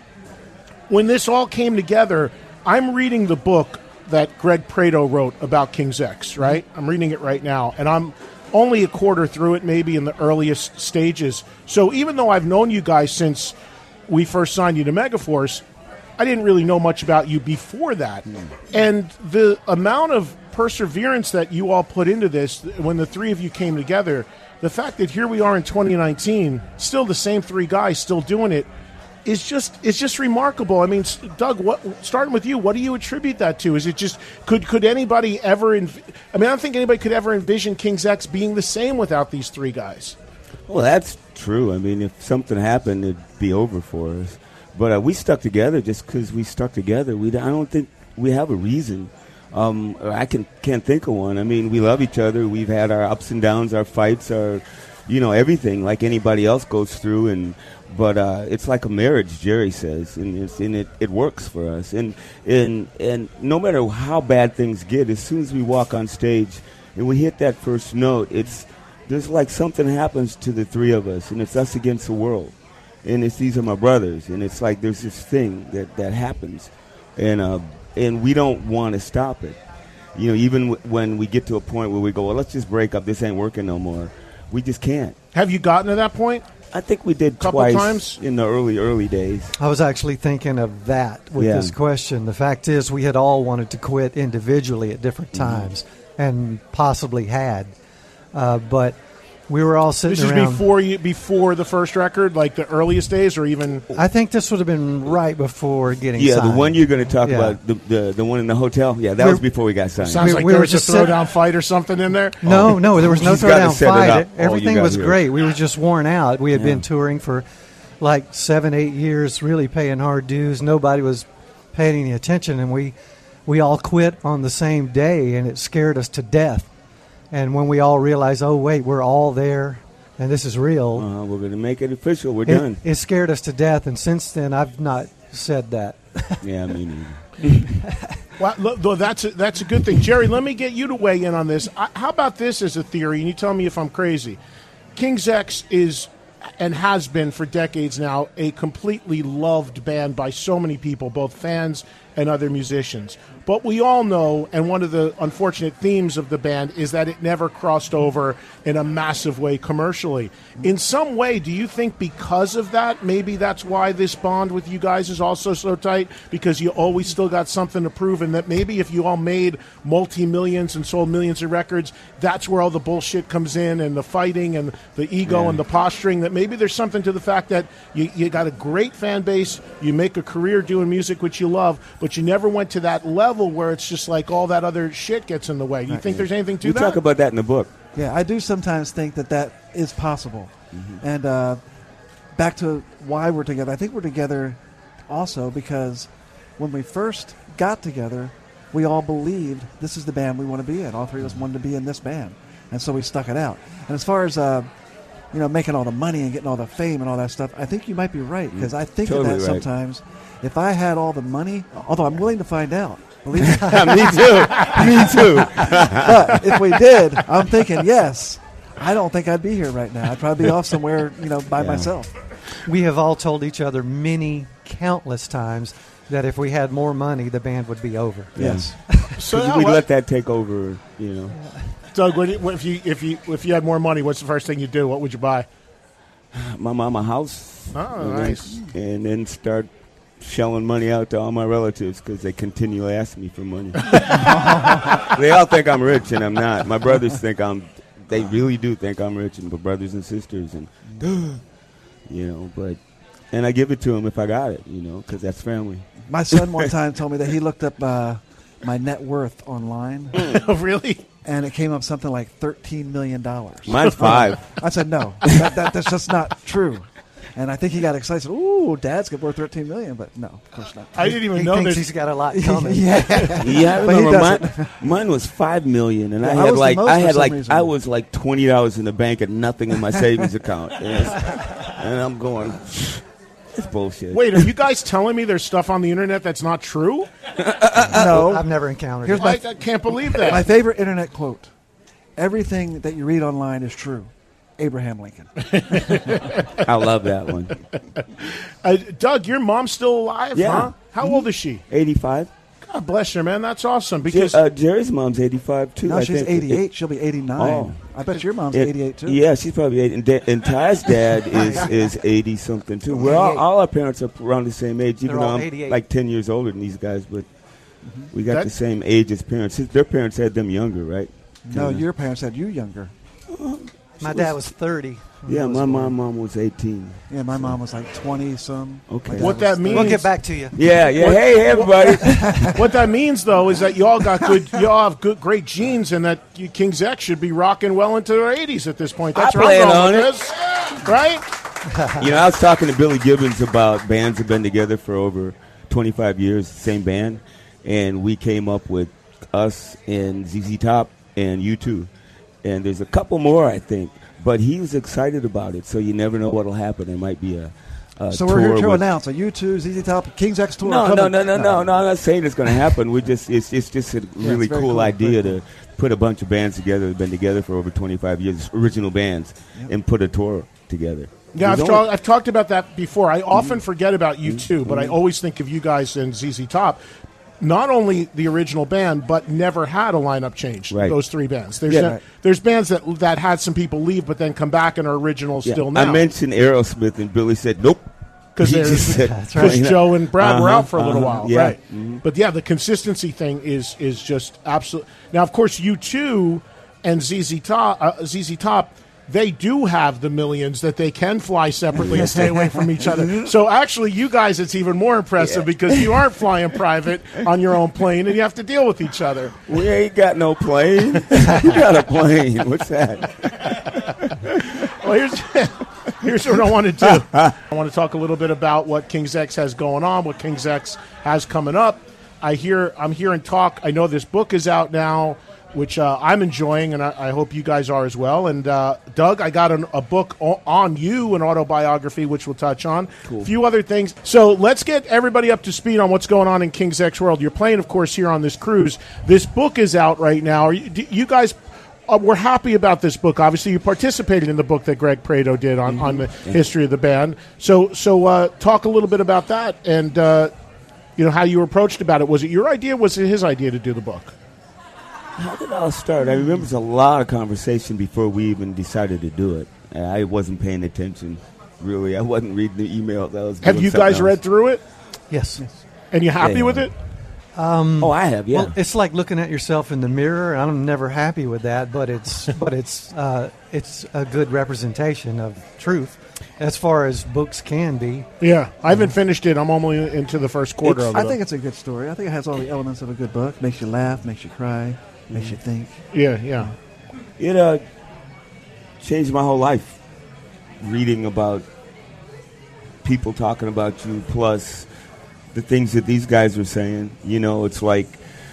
when this all came together, I'm reading the book that Greg Prato wrote about King's X, right? I'm reading it right now, and I'm only a quarter through it, maybe in the earliest stages. So even though I've known you guys since we first signed you to Megaforce, I didn't really know much about you before that. And the amount of perseverance that you all put into this when the three of you came together, the fact that here we are in twenty nineteen, still the same three guys still doing it, is just it's just remarkable. I mean, s- Doug, what, starting with you, what do you attribute that to? Is it just could could anybody ever? Env- I mean, I don't think anybody could ever envision King's X being the same without these three guys. Well, that's true. I mean, if something happened, it'd be over for us. But uh, we stuck together just because we stuck together. We I don't think we have a reason. Um, I can can't think of one. I mean, we love each other. We've had our ups and downs, our fights, our you know everything like anybody else goes through. And but uh, it's like a marriage, Jerry says, and, it's, and it, it works for us. And and and no matter how bad things get, as soon as we walk on stage and we hit that first note, it's there's like something happens to the three of us, and it's us against the world. And it's these are my brothers, and it's like there's this thing that, that happens, and uh, and we don't want to stop it. You know, even w- when we get to a point where we go, well, let's just break up. This ain't working no more. We just can't. Have you gotten to that point? I think we did Couple twice times? in the early early days. I was actually thinking of that with Yeah. this question. The fact is, we had all wanted to quit individually at different times, and possibly had, uh, but we were all sitting This is around. before you before the first record, like the earliest days, or even. I think this would have been right before getting Yeah, signed. the one you're going to talk Yeah. about, the, the the one in the hotel. Yeah, that We're- was before we got signed. Sounds We- like we there were was a just sit- throwdown fight or something in there. No, no, there was no He's gotta throwdown set it fight. up. Oh, you Everything got was here. great. We were just worn out. We had Yeah. been touring for like seven, eight years, really paying hard dues. Nobody was paying any attention, and we we all quit on the same day, and it scared us to death. And when we all realized, oh wait, we're all there, and this is real, Uh, we're going to make it official. We're it, done. it scared us to death. And since then, I've not said that. Yeah, me neither. Well, look, though, that's a, that's a good thing, Jerry. Let me get you to weigh in on this. I, how about this as a theory, and you tell me if I'm crazy? King's X is and has been for decades now a completely loved band by so many people, both fans and other musicians. But we all know, and one of the unfortunate themes of the band is that it never crossed over in a massive way commercially. In some way, do you think because of that, maybe that's why this bond with you guys is also so tight? Because you always still got something to prove, and that maybe if you all made multi-millions and sold millions of records, that's where all the bullshit comes in, and the fighting and the ego Yeah. and the posturing, that maybe there's something to the fact that you, you got a great fan base, you make a career doing music which you love, but you never went to that level where it's just like all that other shit gets in the way. Do you Right. think there's anything to We that? talk about that in the book. Yeah, I do sometimes think that that is possible. Mm-hmm. And uh, back to why we're together. I think we're together also because when we first got together, we all believed this is the band we want to be in. All three of us wanted to be in this band. And so we stuck it out. And as far as, uh, you know, making all the money and getting all the fame and all that stuff, I think you might be right because I think Totally of that right. sometimes. If I had all the money, although I'm willing to find out. Believe me. Me too. Me too. But if we did, I'm thinking, yes, I don't think I'd be here right now. I'd probably be off somewhere, you know, by Yeah. myself. We have all told each other many, countless times that if we had more money, the band would be over. Yes. So Because yeah, we what- let that take over, you know. Doug, what, do you- what if you if you if you had more money, what's the first thing you do? What would you buy? My mom a house. Oh, and nice. Then, and then start shelling money out to all my relatives because they continually ask me for money. They all think I'm rich, and I'm not. My brothers think I'm. They really do think I'm rich, and my brothers and sisters, and you know. But and I give it to them if I got it, you know, because that's family. My son one time told me that he looked up uh, my net worth online. Oh, really? And it came up something like thirteen million dollars. Mine's five. I said, no, that, that, that's just not true. And I think he got excited. Ooh, Dad's got worth thirteen million dollars. But no, of course not. I didn't even He know thinks there's. he's got a lot coming. yeah. Yeah, I But he remember mine, doesn't. mine was five million, and Yeah, I I had was the like most I for had some like reason. I was like twenty dollars in the bank and nothing in my savings account, and, and I'm going, it's bullshit. Wait, are you guys telling me there's stuff on the internet that's not true? No. I've never encountered Here's it. my I, I can't believe that. My favorite internet quote: everything that you read online is true. Abraham Lincoln. I love that one. Uh, Doug, your mom's still alive, Yeah. huh? How old is she? eighty-five. God bless her, man. That's awesome. Jer- Because uh, Jerry's mom's eighty-five too. No, I she's think. eighty-eight. She'll be eighty-nine. Oh. I bet your mom's It- eighty-eight too. Yeah, she's probably eight. And, da- and Ty's dad is is eighty something too. We're all, all our parents are around the same age, even They're though all I'm eighty-eight. like ten years older than these guys. But we got That- the same age as parents. His- Their parents had them younger, right? No, Yeah. your parents had you younger. My dad was thirty. when Yeah, I was my born. mom mom was eighteen. Yeah, my mom was like twenty some. Okay. what that means? We'll get back to you. Yeah, yeah. Hey, hey, everybody. What that means, though, is that you all got good, you all have good, great genes, and that you, King's X should be rocking well into their eighties at this point. That's I where I'm plan going on with it. this, right? You know, I was talking to Billy Gibbons about bands that have been together for over twenty-five years, same band, and we came up with us and Z Z Top and U two. And there's a couple more, I think, but he was excited about it, so you never know what'll happen. There might be a, a So tour we're here to with- announce a U two, Z Z Top, King's X tour. No, no, coming. no, no, no, no. I'm not saying it's going to happen. We just it's it's just a really it's very cool, cool, idea very to put a bunch of bands together that've been together for over twenty-five years, original bands, and put a tour together. Yeah, I've, There's ta- only- I've talked about that before. I often forget about you too, but I always think of you guys and Z Z Top. Not only the original band, but never had a lineup change. Right. Those three bands. There's Yeah. a- Right. there's bands that that had some people leave, but then come back and are originals Yeah, still now. I mentioned Aerosmith, and Billy said, "Nope," because He just said- because Joe and Brad were Uh-huh, out for a little uh-huh, while, yeah. right? Mhm. But yeah, the consistency thing is is just absolute. Now, of course, you two and Z Z Top, uh, Z Z Top, they do have the millions that they can fly separately and stay away from each other. So actually, you guys, it's even more impressive because you aren't flying private on your own plane, and you have to deal with each other. We ain't got no plane. We got a plane. What's that? Well, here's here's what I want to do. I want to talk a little bit about what King's X has going on, what King's X has coming up. I hear I'm hearing talk. I know this book is out now, which uh, I'm enjoying, and I, I hope you guys are as well. And uh, Doug, I got an, a book o- on you, an autobiography, which we'll touch on. A few other things. So let's get everybody up to speed on what's going on in King's X World. You're playing, of course, here on this cruise. This book is out right now. Are you, do you guys... Uh, we're happy about this book. Obviously, you participated in the book that Greg Prado did on, on the history of the band. So, so uh, talk a little bit about that, and uh, you know how you were approached about it. Was it your idea? Was it his idea to do the book? How did it all start? I remember there's a lot of conversation before we even decided to do it. I wasn't paying attention, really. I wasn't reading the emails. I was Have doing you something guys else. read through it? Yes. And you happy Yeah. with it? Um, oh, I have, yeah. Well, it's like looking at yourself in the mirror. I'm never happy with that, but it's but it's uh, it's a good representation of truth, as far as books can be. Yeah, I haven't finished it. I'm only into the first quarter It's- of it. I think it's a good story. I think it has all the elements of a good book. Makes you laugh, makes you cry, makes you think. Yeah, yeah. It uh, changed my whole life. Reading about people talking about you, plus the things that these guys are saying. You know, it's like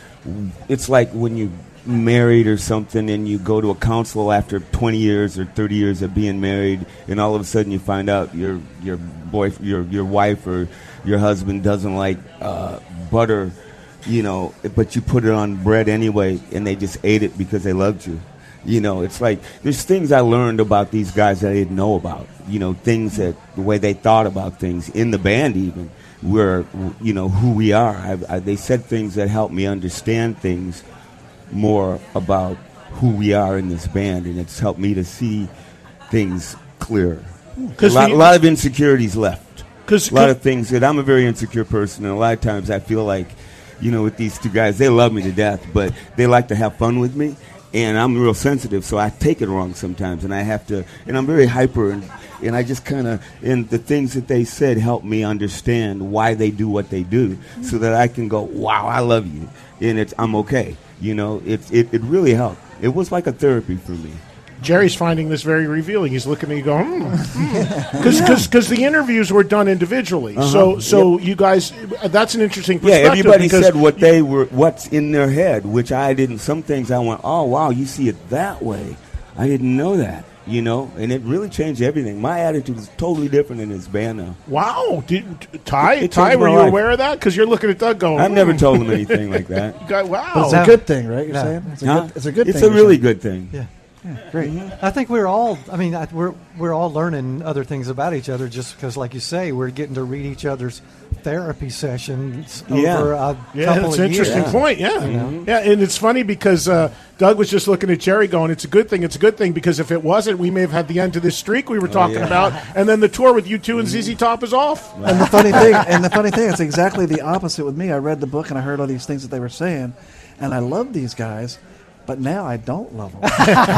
it's like when you married or something and you go to a council after twenty years or thirty years of being married, and all of a sudden you find out your your boy your your wife or your husband doesn't like uh, butter, you know, but you put it on bread anyway, and they just ate it because they loved you. You know, it's like there's things I learned about these guys that I didn't know about. You know, things that the way they thought about things in the band, even where you know who we are. I, I, they said things that helped me understand things more about who we are in this band, and it's helped me to see things clearer. A lot, a lot of insecurities left. Cause, a lot of things that I'm a very insecure person, and a lot of times I feel like, you know, with these two guys, they love me to death, but they like to have fun with me. And I'm real sensitive, so I take it wrong sometimes, and I have to, and I'm very hyper, and, and I just kind of, and the things that they said help me understand why they do what they do, so that I can go, wow, I love you, and it's, I'm okay. You know, it, it, it really helped. It was like a therapy for me. Jerry's finding this very revealing. He's looking at me going, because hmm. because the interviews were done individually. Uh-huh. So so Yep. you guys, that's an interesting Yeah, perspective. everybody because said what they were, what's in their head, which I didn't. Some things I went, oh wow, you see it that way. I didn't know that, you know, and it really changed everything. My attitude is totally different in this band now. Wow, did Ty? It- it Ty, changed were my you life. aware of that? Because you're looking at Doug going. I've never "Hmm." told him anything like that. God, wow, But it's a good thing, right? You're Yeah. saying it's a Huh? good. It's a good. It's thing a you're really saying. good thing. Yeah. Yeah, great. I think we're all. I mean, I, we're we're all learning other things about each other, just because, like you say, we're getting to read each other's therapy sessions Yeah. over a Yeah, couple that's of an interesting years. point. Yeah, Mhm. yeah, and it's funny because uh, Doug was just looking at Jerry, going, "It's a good thing. It's a good thing because if it wasn't, we may have had the end to this streak we were talking yeah. about, and then the tour with you two and Z Z Top is off." And the funny thing, and the funny thing, it's exactly the opposite with me. I read the book and I heard all these things that they were saying, and I love these guys, but now I don't love them.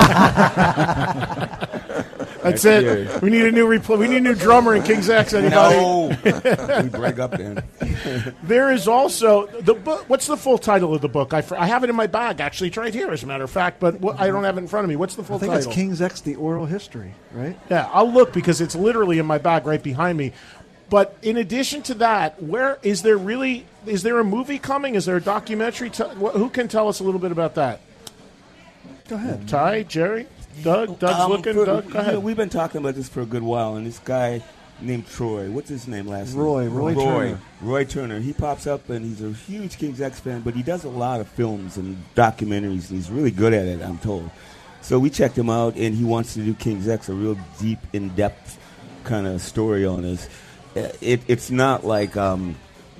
That's it. We need a new repl- We need a new drummer in King's X. Anybody? No, we break up then. There is also the book. What's the full title of the book? I, fr- I have it in my bag. Actually, it's right here, as a matter of fact. But wh- I don't have it in front of me. What's the full I think title? it's King's X, the oral history, right? Yeah, I'll look because it's literally in my bag right behind me. But in addition to that, where is there really? Is there a movie coming? Is there a documentary? T- wh- who can tell us a little bit about that? Go ahead. Ty, Jerry, Doug. Doug's Um, looking. for- Doug, go you know, ahead. we've been talking about this for a good while, and this guy named Troy. What's his name last Roy, name? Roy Roy Turner. Roy Turner. He pops up, and he's a huge King's X fan, but he does a lot of films and documentaries, and he's really good at it, I'm told. So we checked him out, and he wants to do King's X, a real deep, in-depth kind of story on us. Uh, It, it's not like um,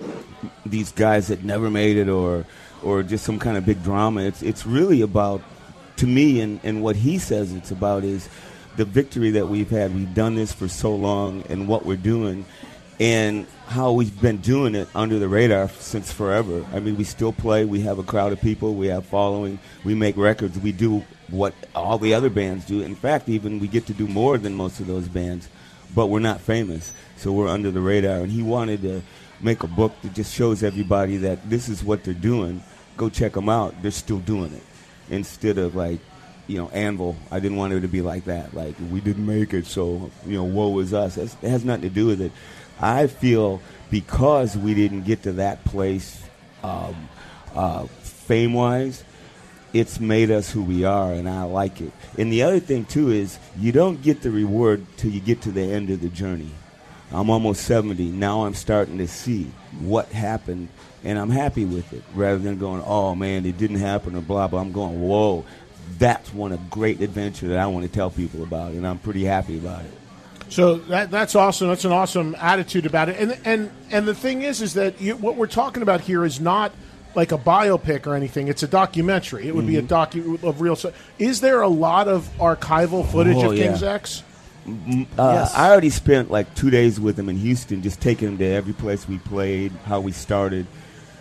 these guys that never made it or or just some kind of big drama. It's it's really about, to me, and, and what he says it's about is the victory that we've had. We've done this for so long, and what we're doing, and how we've been doing it under the radar since forever. I mean, we still play. We have a crowd of people. We have following. We make records. We do what all the other bands do. In fact, even we get to do more than most of those bands, but we're not famous, so we're under the radar. And he wanted to make a book that just shows everybody that this is what they're doing. Go check them out. They're still doing it. Instead of like, you know, Anvil. I didn't want it to be like that. Like, we didn't make it, so, you know, woe is us. That's, it has nothing to do with it. I feel because we didn't get to that place um, uh, fame-wise, it's made us who we are, and I like it. And the other thing, too, is you don't get the reward till you get to the end of the journey. I'm almost seventy. Now I'm starting to see what happened, and I'm happy with it, rather than going, oh, man, it didn't happen, or blah, blah. I'm going, whoa, that's one of great adventure that I want to tell people about, and I'm pretty happy about it. So that that's awesome. That's an awesome attitude about it. And and and the thing is, is that you, what we're talking about here is not like a biopic or anything. It's a documentary. It would be a docu of real. Is there a lot of archival footage Oh, of yeah. King's X? Mm, Uh, Yes. I already spent like two days with him in Houston, just taking him to every place we played, how we started.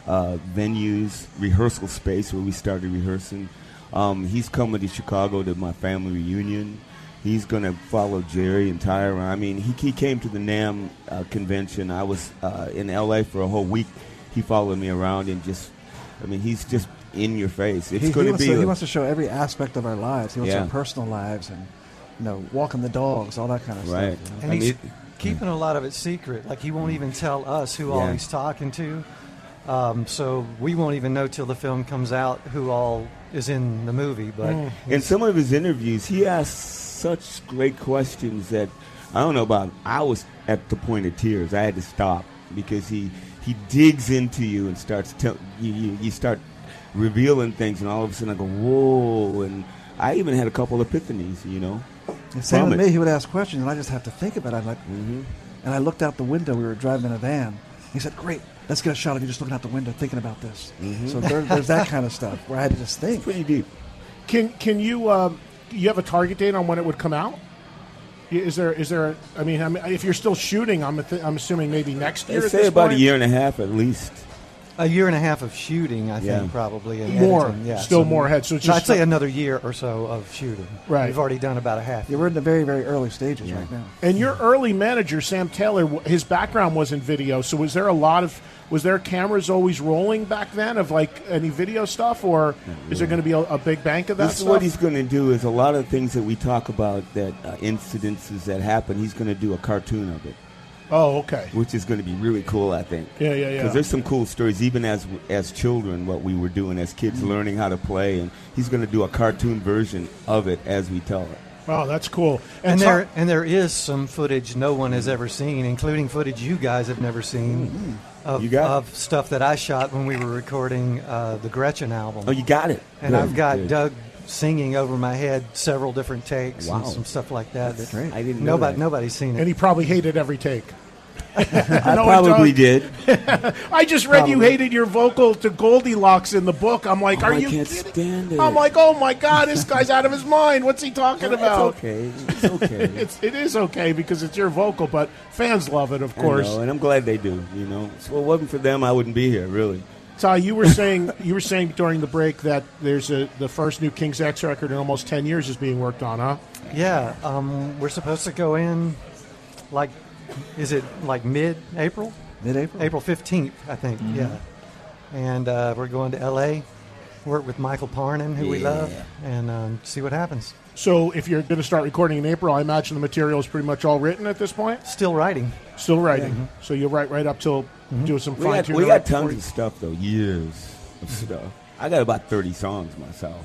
uh, venues, rehearsal space where we started rehearsing. Um, he's coming to Chicago to my family reunion. He's going to follow Jerry and Tyra. I mean, he, he came to the NAMM uh, convention. I was uh, in L A for a whole week. He followed me around and just, I mean, he's just in your face. It's he, going he to be. To, a, he wants to show every aspect of our lives. He wants Yeah. our personal lives and, you know, walking the dogs, all that kind of Right. stuff. you know. And I he's mean, keeping a lot of it secret. Like, he won't even tell us who all Yeah. he's talking to. Um, so we won't even know till the film comes out who all is in the movie. But Mm. In some of his interviews, he asks such great questions that I don't know about. I was at the point of tears. I had to stop because he he digs into you and starts tell you, you you start revealing things, and all of a sudden I go whoa, and I even had a couple epiphanies, you know. And same from with it. me. He would ask questions, and I just have to think about it. I'm like, Mhm. and I looked out the window. We were driving in a van. He said, "Great, let's get a shot of you just looking out the window, thinking about this." Mhm. So there, there's that kind of stuff where I had to just think. Pretty deep. Can can you uh, you have a target date on when it would come out? Is there is there? A, I mean, I mean, if you're still shooting, I'm th- I'm assuming maybe next year. I'd at say this about point? a year and a half at least. a year and a half of shooting, I Yeah. think, probably. And More. editing, yeah. Still more ahead. So it's No, just I'd say another year or so of shooting. Right. We've already done about a half. Yeah, we're in the very, very early stages right now. And your early manager, Sam Taylor, w- his background was in video. So was there a lot of was there cameras always rolling back then of like any video stuff, or is there going to be a, a big bank of that This is stuff? what he's going to do is a lot of things that we talk about, that uh, incidences that happen, he's going to do a cartoon of it. Oh, okay. Which is going to be really cool, I think. Yeah, yeah, yeah. Because there's some cool stories, even as as children, what we were doing as kids, Mm-hmm. learning how to play, and he's going to do a cartoon version of it as we tell it. Oh, that's cool. And, so- there and there is some footage no one has ever seen, including footage you guys have never seen of, You got it. of stuff that I shot when we were recording uh, the Gretchen album. Oh, you got it. And Good, I've got good. Doug singing over my head several different takes Wow. and some stuff like that. That's that great. I didn't know nobody that. nobody's seen it. and he probably hated every take. I know probably Doug. did. I just read you Probably. hated your vocal to Goldilocks in the book. I'm like, Oh, are I you can't kidding? stand it. I'm like, oh my god, this guy's out of his mind. What's he talking about? It's okay. It's okay. It's it is okay because it's your vocal, but fans love it, of I course. know, and I'm glad they do. You know, so if it wasn't for them, I wouldn't be here. Really. Ty, you were saying you were saying during the break that there's a the first new King's X record in almost ten years is being worked on, huh? Yeah, um, we're supposed to go in, like, is it like mid-April? Mid-April? April fifteenth, I think, Mm-hmm. yeah. And uh, we're going to L A, work with Michael Parnan, who we Yeah. love, and um, see what happens. So if you're going to start recording in April, I imagine the material is pretty much all written at this point. Still writing. Still writing. So you'll write right up till do some We fine got, tuning. we got tons of stuff though. Years of stuff. I got about thirty songs myself.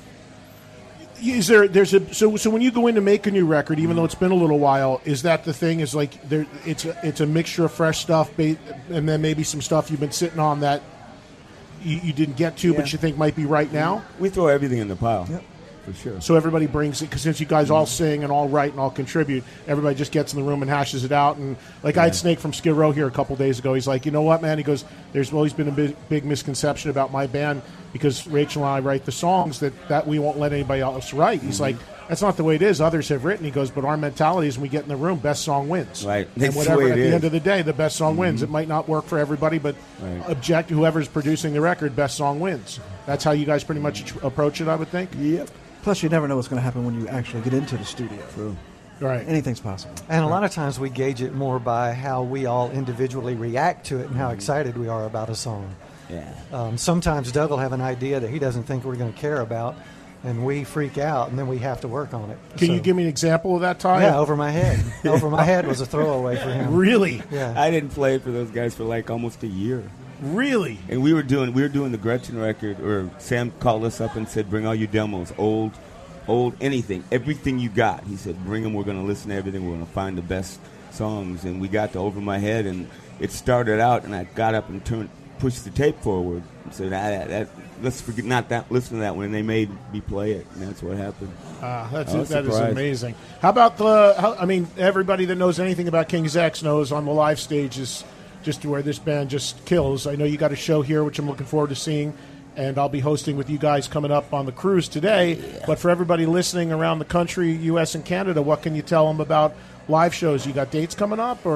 Is there? There's a so so when you go in to make a new record, even though it's been a little while, is that the thing? Is like there? It's a it's a mixture of fresh stuff, ba- and then maybe some stuff you've been sitting on that you, you didn't get to, but Yeah. you think might be right now. We throw everything in the pile. Yep. For sure. So everybody brings it because since you guys all sing and all write and all contribute, everybody just gets in the room and hashes it out. And like I had Snake from Skid Row here a couple days ago. He's like, you know what, man? He goes, there's always been a big, big misconception about my band because Rachel and I write the songs that, that we won't let anybody else write. He's like, that's not the way it is. Others have written. He goes, but our mentality is when we get in the room, best song wins. Right. And That's the whatever way it at the is. end of the day, the best song wins. It might not work for everybody, but Right. object whoever's producing the record, best song wins. That's how you guys pretty much tr- approach it, I would think. Yep. Plus, you never know what's going to happen when you actually get into the studio. True. Right. Anything's possible. And a lot of times we gauge it more by how we all individually react to it and how excited we are about a song. Yeah. Um, sometimes Doug will have an idea that he doesn't think we're going to care about, and we freak out, and then we have to work on it. Can So- you give me an example of that, Ty? Yeah, over my head. Over my head was a throwaway for him. Really? Yeah. I didn't play for those guys for like almost a year. Really? And we were doing we were doing the Gretchen record, or Sam called us up and said, "Bring all your demos, old, old, anything, everything you got." He said, "Bring them. We're going to listen to everything. We're going to find the best songs." And we got to Over My Head, and it started out, and I got up and turned, pushed the tape forward, and said, ah, that, that, "Let's forget not that. Listen to that one." And they made me play it, and that's what happened. Uh, that's I was that is surprised. amazing. How about the? How, I mean, everybody that knows anything about King's X knows on the live stage is just where this band just kills. I know you got a show here, which I'm looking forward to seeing, and I'll be hosting with you guys coming up on the cruise today. But for everybody listening around the country, U S and Canada, what can you tell them about live shows? You got dates coming up, or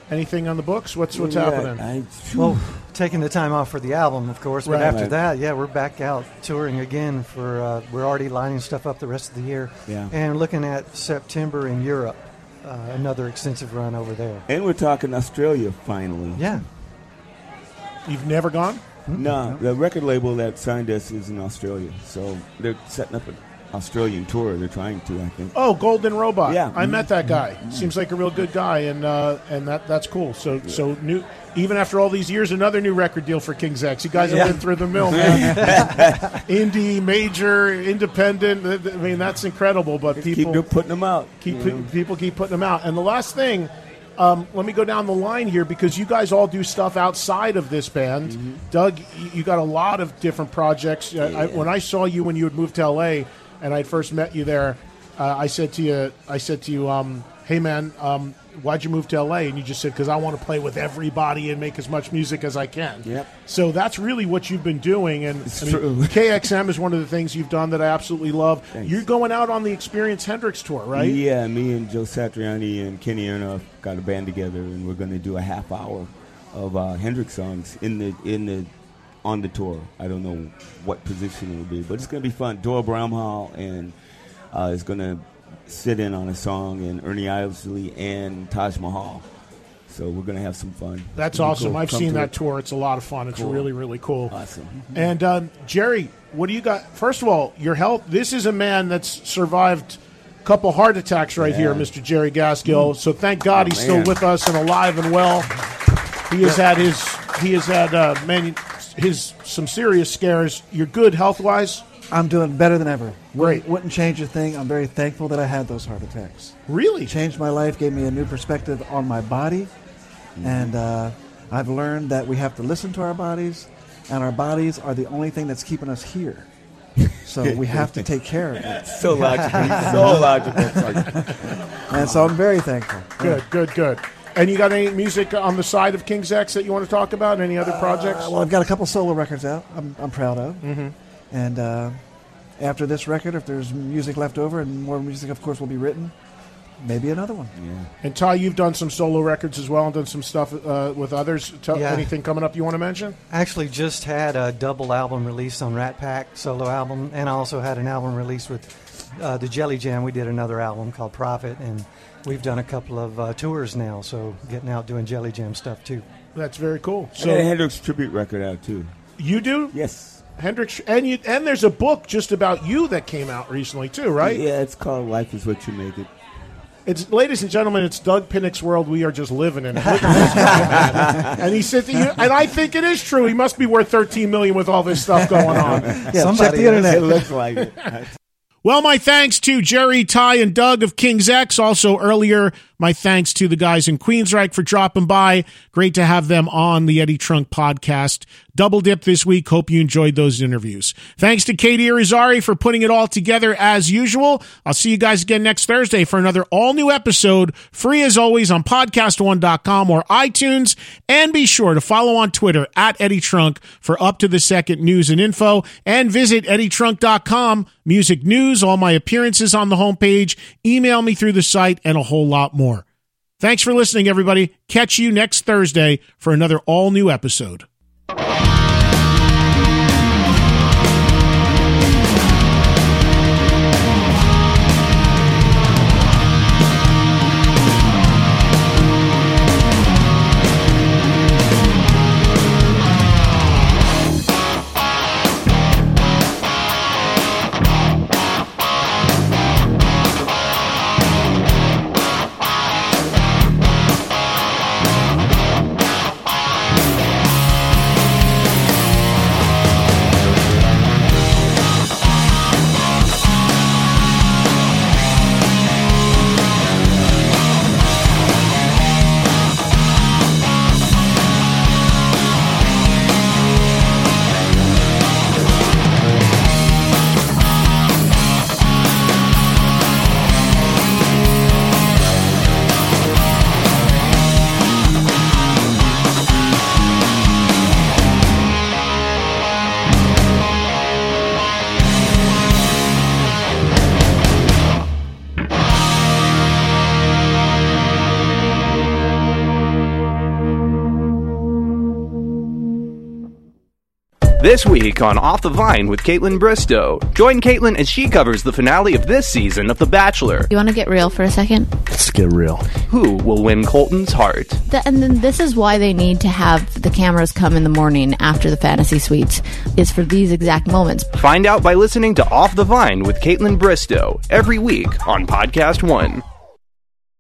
Anything on the books? What's what's Yeah, happening? I, well, taking the time off for the album, of course, but Right. after Right. that, yeah, we're back out touring again for, uh, we're already lining stuff up the rest of the year. Yeah. And looking at September in Europe, uh, another extensive run over there. And we're talking Australia finally. Yeah. You've never gone? No, the record label that signed us is in Australia, so they're setting up an Australian tour. They're trying to, I think. Oh, Golden Robot. Yeah. I met that guy. Mhm. Seems like a real good guy, and uh, and that that's cool. So so new. Even after all these years, another new record deal for King's X. You guys have Yeah. been through the mill, man. Indie, major, independent. th- th- I mean, that's incredible. But people keep putting them out. Keep you pe- know. people keep putting them out. And the last thing, um, let me go down the line here because you guys all do stuff outside of this band. Mm-hmm. Doug, y- you got a lot of different projects. Uh, I, when I saw you when you had moved to L A and I first met you there, uh, I said to you, I said to you, um, "Hey man, um, why'd you move to L A?" And you just said, "Because I want to play with everybody and make as much music as I can." Yep. So that's really what you've been doing. And It's I mean, true. K X M is one of the things you've done that I absolutely love. Thanks. You're going out on the Experience Hendrix tour, right? Yeah, me and Joe Satriani and Kenny Ernoff got a band together, and we're going to do a half hour of uh, Hendrix songs in the in the on the tour. I don't know what position it will be, but it's going to be fun. Dora Bramhall and uh, is going to sit in on a song, and Ernie Isley and Taj Mahal. So we're going to have some fun. That's It'll be awesome. cool. I've Come seen to that it. tour. It's a lot of fun. It's Cool. really, really cool. Awesome. And um, Jerry, what do you got? First of all, your health. This is a man that's survived a couple heart attacks right Yeah. here, Mister Jerry Gaskill. So thank God Oh, he's still man. with us and alive and well. He has had his he has had uh, man his some serious scares. You're good health wise. I'm doing better than ever. Great. Wouldn't, wouldn't change a thing. I'm very thankful that I had those heart attacks. Really? Changed my life, gave me a new perspective on my body. Mm-hmm. And uh, I've learned that we have to listen to our bodies, and our bodies are the only thing that's keeping us here. So we have to take care of it. So logical. So logical. And so I'm very thankful. Good, good, good. And you got any music on the side of King's X that you want to talk about? Any other projects? Uh, well, I've got a couple solo records out I'm, I'm proud of. Mm-hmm. And uh, after this record, if there's music left over and more music, of course, will be written, maybe another one. Yeah. And Ty, you've done some solo records as well and done some stuff uh, with others. Tell, Yeah. Anything coming up you want to mention? Actually, just had a double album released on Rat Pack, solo album, and I also had an album released with uh, the Jelly Jam. We did another album called Prophet, and we've done a couple of uh, tours now, so getting out doing Jelly Jam stuff too. That's very cool. So I got a Hendrix tribute record out too. You do? Yes. Hendrix, and you, and there's a book just about you that came out recently too, right? Yeah, it's called Life Is What You Make It. It's, ladies and gentlemen, it's Doug Pinnick's world. We are just living in it. Look at this guy. And he said, to you, and I think it is true. He must be worth thirteen million dollars with all this stuff going on. Yeah, check the internet. It looks like it. Well, my thanks to Jerry, Ty, and Doug of King's X. Also earlier, my thanks to the guys in Queensryche for dropping by. Great to have them on the Eddie Trunk podcast. Double dip this week. Hope you enjoyed those interviews. Thanks to Katie Irizarry for putting it all together as usual. I'll see you guys again next Thursday for another all-new episode, free as always on podcast one dot com or iTunes. And be sure to follow on Twitter at Eddie Trunk for up-to-the-second news and info. And visit eddie trunk dot com. Music news, all my appearances on the homepage. Email me through the site, and a whole lot more. Thanks for listening, everybody. Catch you next Thursday for another all-new episode. This week on Off the Vine with Caitlin Bristow. Join Caitlin as she covers the finale of this season of The Bachelor. You want to get real for a second? Let's get real. Who will win Colton's heart? The, and then this is why they need to have the cameras come in the morning after the fantasy suites, is for these exact moments. Find out by listening to Off the Vine with Caitlin Bristow every week on Podcast One.